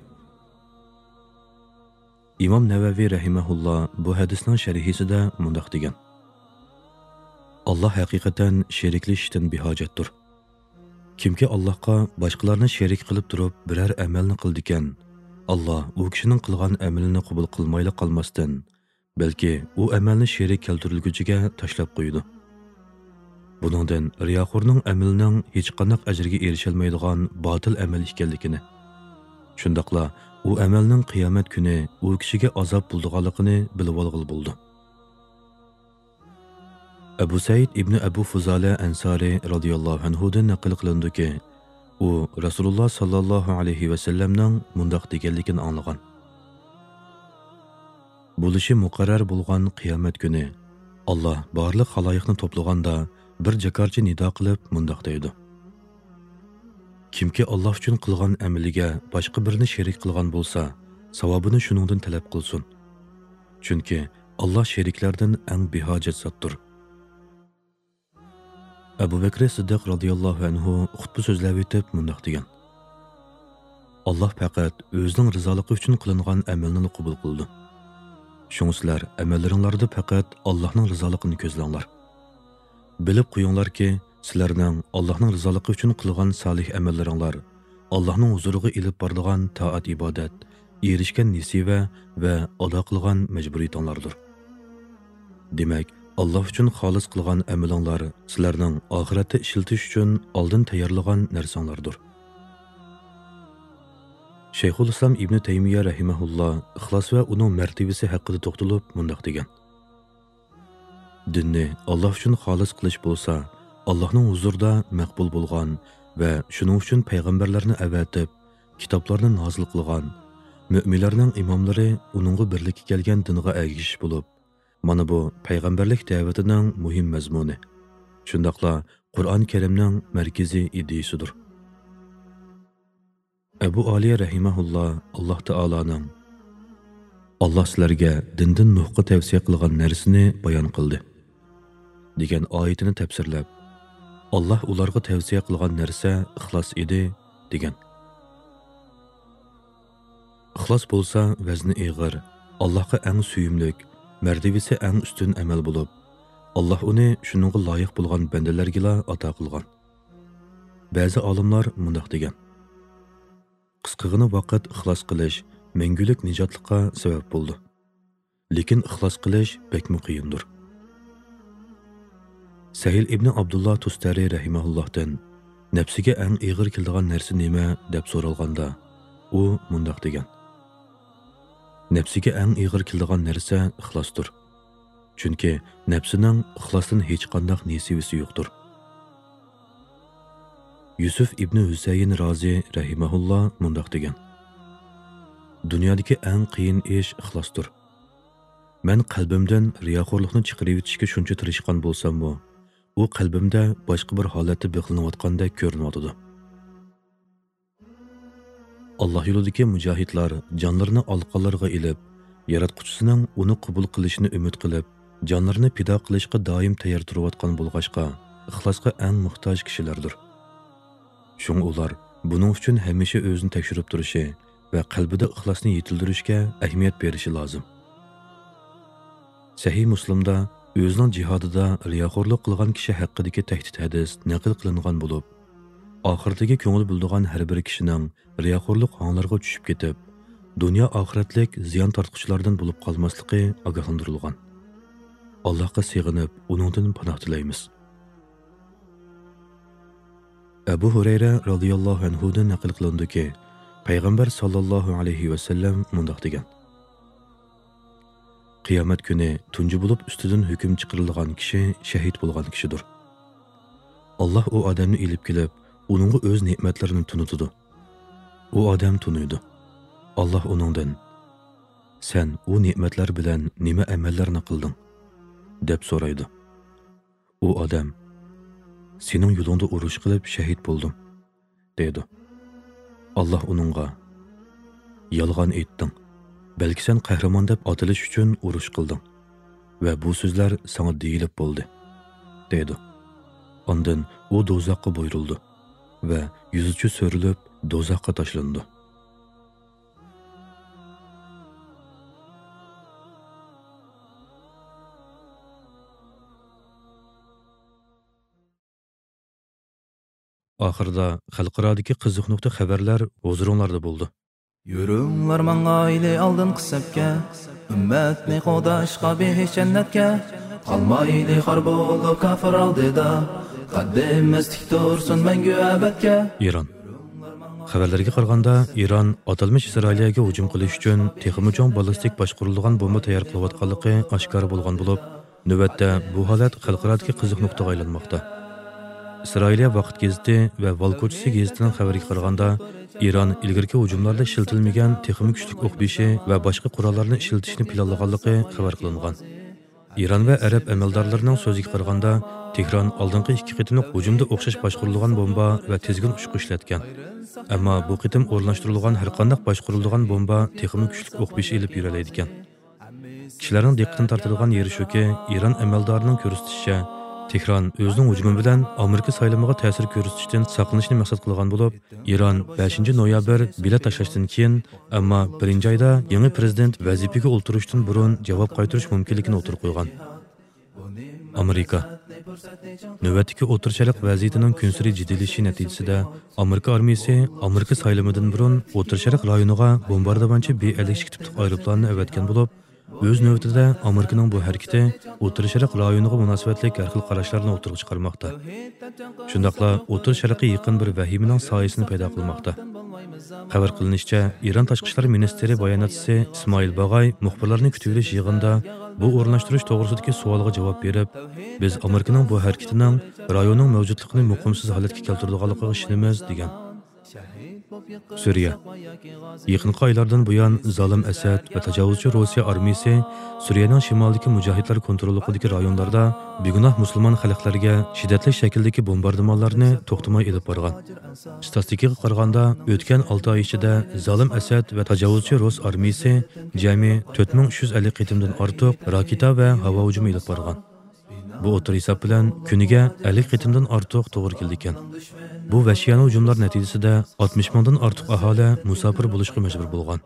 Speaker 7: Imom Navaviy rahimahulloh bu hadisning sharhisida mundaq degan. Allah haqiqatan sheriklashishdan behojatdir. Kimki Allohga boshqalarni sherik qilib turib biror amalni qildikan, Allah u kishining qilgan amalini qabul qilmayli qolmasdan, balki u amalni sherik keltirilguchiga tashlab qo'ydi. Buningdan riyoxo'rning amalining hech qanday ajrga erisholmaydigan botil amal ekanligini, shundaqla u amalning qiyomat kuni u kishiga azob bo'lganligini bilib olg'il bo'ldi. Abu Said ibn Abu Fuzala Ansari radhiyallohu anhudan naql qilindiki, u Rasululloh sallallohu alayhi va sallamning mundaq deganligini anglagan. Bo'lishi muqarrar bo'lgan qiyomat kuni Alloh barliq xaloyiqni to'plaganda bir jakarchi nido qilib mundaq deydi: Kimki Alloh uchun qilgan amaliga boshqa birini sherik qilgan bo'lsa, savobini shuningdan talab qilsin. Chunki Alloh sheriklardan eng behojat zotdir. Abu Bakr Siddiq radhiyallohu anhu xutba so'zlab etib mundaq degan: Alloh faqat o'zining rizoligi uchun qilingan amalni qabul qildi. Shunga sizlar amallaringlarda faqat Allohning rizoligini ko'zlanglar. Bilib qo'yinglarki, sizlarning Allohning rizoligi uchun qilgan solih amallaringlar Allohning huzuriga ilib boradigan toat ibodat, erishgan nisiba va ado qilgan majburiyatinglardir. Demak, Alloh uchun xolis qilgan amalinglar sizlarning oxiratda ishiltish uchun oldin tayyorlagan narsanglardir. Shayxul Islom Ibn Taymiya rahimahulloh ixlos va uning martabasi haqida to'xtalib mundaq degan: Dinni Alloh uchun xolis qilish bo'lsa, Allohning huzurida maqbul bo'lgan va shuning uchun payg'ambarlarni avatib, kitoblarni nozil qilgan, mu'minlarning imomlari uningga birlikka kelgan dinga ergashish bo'lib, mana bu payg'ambarlik da'vatining muhim mazmuni. Shundaqla Qur'on Karimning markaziy ideyasidir. Abu Ali rahimahulloh Alloh taolaning Alloh sizlarga dindan Nuhga tavsiya qilgan narsani bayon qildi degan oyatini tafsirlab, Alloh ularga tavsiya qilgan narsa ixlos edi degan. Ixlos bo'lsa vazni ig'ir, Allohga eng suyimlik, martabasi eng ustun amal bo'lib, Alloh uni shuningga loyiq bo'lgan bandalarga ato qilgan. Ba'zi olimlar mundaq degan: Qisqagina vaqt ixlos qilish mangulik nijotlikqa sabab bo'ldi. Lekin ixlos qilish bekmi qiyindir. Sahil ibn Abdullah Tustari rahimahullohdan nafsiga eng ig'ir keladigan narsa nima deb so'ralganda, u mundaq degan: Nafsiga eng ig'ir keladigan narsa ixlosdir. Chunki nafsining ixlosdan hech qanday nesivisi yo'qdir. Yusuf ibn Husayn Razi rahimahulloh mundaq degan: Dunyodagi eng qiyin ish ixlosdir. Men qalbimdan riyoxo'rlikni chiqarib etishga shuncha tirishgan bo'lsam-mu, u qalbimda boshqa bir holatda bexlinayotgandek ko'rinyotdi. Alloh yo'lidagi mujohidlar jonlarini olqonlarga ilib, yaratquchisining uni qabul qilishini umid qilib, jonlarini fido qilishga doim tayyor turayotgan bo'lg'achqa, ixlosga eng muhtoj kishilardir. Shunga ular buning uchun hamisha o'zini tekshirib turishi va qalbida ixlosni yetildirishga ahamiyat berishi lozim. Sahih Muslimda o'zining jihodida riyoxo'rlik qilgan kishi haqidagi tahdid hadis naql qilingan bo'lib, oxirdagi ko'ngil bildigan har bir kishining riyoxo'rlik honglarga tushib ketib, dunyo oxiratlik ziyon tortquchilardan bo'lib qolmasligi ogohlantirilgan. Allohga sig'inib, uningdan panoh tilaymiz. Abu Hurayra radhiyallohu anhudan naql qilindiki, payg'ambar sallallohu alayhi va sallam mundaq degan: Qiyomat kuni tunji bo'lib ustidan hukm chiqarilgan kishi shahid bo'lgan kishidir. Alloh u odamni ilib kelib, uningga o'z ne'matlarini tunutadi. U odam tunuydi. Alloh uningdan: Sen u ne'matlar bilan nima amallarni qilding? deb so'raydi. U odam: Sening yo'lingda urush qilib shahid bo'ldim, deydi. Alloh uningga: Yolg'on aytding. Balki sen qahramon deb otilish uchun urush qilding va bu so'zlar sana deyilib bo'ldi, deydi. Ondan u do'zaxga buyurildi va yuzicha so'rilib do'zaxga tashlandi. Oxirida xalqarodagi qiziq nuqta xabarlar huzuringlarda bo'ldi.
Speaker 12: Yürünglar mangayli aldın qısıpke, ümmetni qodaşqa behiş cennetke, qalmayli xar bolup kafir aldıda, qaddemaslik tursin mangu abadga.
Speaker 7: İran. Xabarlarga qaraganda, Iran atalmış İsrailiyaga hujum qilish uchun texmi cho'ng ballistik boshqarilgan bomba tayyor qilayotganligi oshkor bo'lgan bo'lib, navbatda bu holat xalqarodagi qiziq nuqtaga aylanmoqda. İsrailiya vaqt gazeti va Valkochisi gazetining xabariga qaraganda, Iran ilgirki hujumlarda ishlatilmagan texmi kuchli o'q beshi va boshqa qurollarni ishlatishni planlaganligi xabar qilingan. İran va arab amaldorlarining so'ziga qaraganda, Tehron oldingi ikki qitimliq hujumda o'xshash boshqarilgan bomba va tezgin uchish ishlatgan. Ammo bu qitim o'rnashtirilgan har qanday boshqarilgan bomba texmi kuchli o'q beshi ilib yuralaydi ekan. Kishilarning diqqatini tortilgan yeri shuki, Iran amaldorining ko'rsatishicha, Tehron o'zining hujumi bilan Amerika saylamiga ta'sir ko'rsatishdan saqlanishni maqsad qilgan bo'lib, Iran beshinchi noyabr bilet tashlashdan keyin, ammo birinchi oyda yangi prezident vazifaga o'ltirishdan burun javob qaytarish mumkinligini o'tirib qo'ygan. Amerika navbatdagi o'tirishalik vaziyatining kunsiri jiddiylashishi natijasida Amerika armiyasi Amerika saylamidan burun o'tirishalik rayoniga bombardimonchi B ellik ikki tipli aeroplanni avatgan bo'lib, o'z navbatida Amerikaning bu harakati O'rta Sharq rayoniga munosabatli har xil qarashlarni o'tirib chiqarmoqda. Shundaqla O'rta Sharqqa yaqin bir vahimaning soyasini paydo qilmoqda. Xabar qilinishicha, Iran tashqi ishlar ministri bayonotchisi Ismoil Bag'ay muxbirlarni kutib olish yig'inida bu o'rnashtirish to'g'risidagi savolga javob berib, biz Amerikaning bu harakatining rayonning mavjudligini muqimsiz holatga keltiradiganligiga ishonamiz degan. Suriya. Yaqinqi oylardan buyon zolim Asad va tajovuzchi Rossiya armiyasi Suriyaning shimolidagi mujohidlar kontrolidagi rayonlarda begunoh musulmon xalqlarga shiddatli shakldagi bombardimonlarni to'xtamay elib borgan. Statistikaga qaraganda, o'tgan olti oy ichida zolim Asad va tajovuzchi Rus armiyasi jami to'rt ming uch yuz ellik qitimdan ortiq raketa va havo hujumi elib borgan. Bu o'tir hisob bilan kuniga ellik qitimdan ortiq to'g'ri keldi ekan. Bu vahshiyona hujumlar natijasida oltmish mingdan ortiq aholi musofir bo'lishga majbur bo'lgan.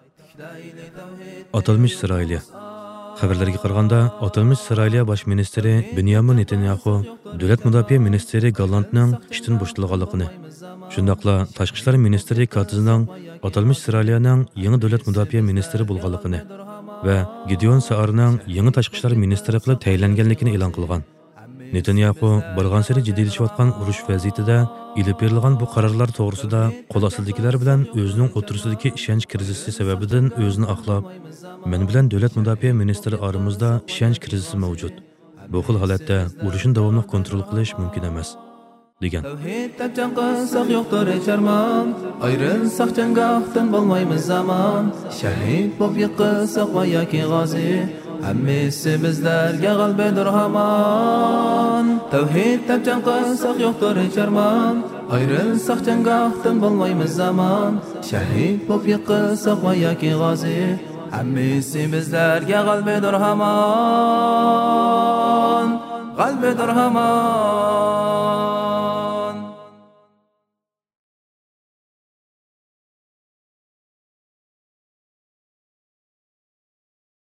Speaker 7: Atalmış İsrailiya. Xabarlarga qaraganda, atalmış İsrailiya bosh ministri Benyamin Netanyahu davlat mudofaa ministri Galantning ishdan bo'shatilganligini, shundaqla tashqi ishlar ministri Katizning atalmış İsrailiyaning yangi davlat mudofaa ministri bo'lganligini va Gideon Saarning yangi tashqi ishlar ministri qilib tayinlanganligini e'lon qilgan. Netanyahu barg'ansari jiddiylashayotgan urush vaziyatida ilib berilgan bu qarorlar to'g'risida qo'l ostidagilar bilan o'zining o'tirisidagi ishonch krizisi sababidan o'zini aqlab, men bilan davlat mudofaa ministri oramizda ishonch krizisi mavjud. Bu xil holatda urushni davomli kontrol qilish mumkin emas degan.
Speaker 12: Tavhidda jon qilsak yo'qdir charman, ayrilsak janggohdan bo'lmaymiz zamon, shahid bo'lib yiqilsak va yoki g'ozi, hammasi bizlarga g'albadir hamon. Tavhidda jon qilsak yo'qdir charman, ayrilsak janggohdan bo'lmaymiz zamon, shahid bo'lib yiqilsak va yoki g'ozi, hammasi bizlarga g'albadir hamon, g'albadir hamon.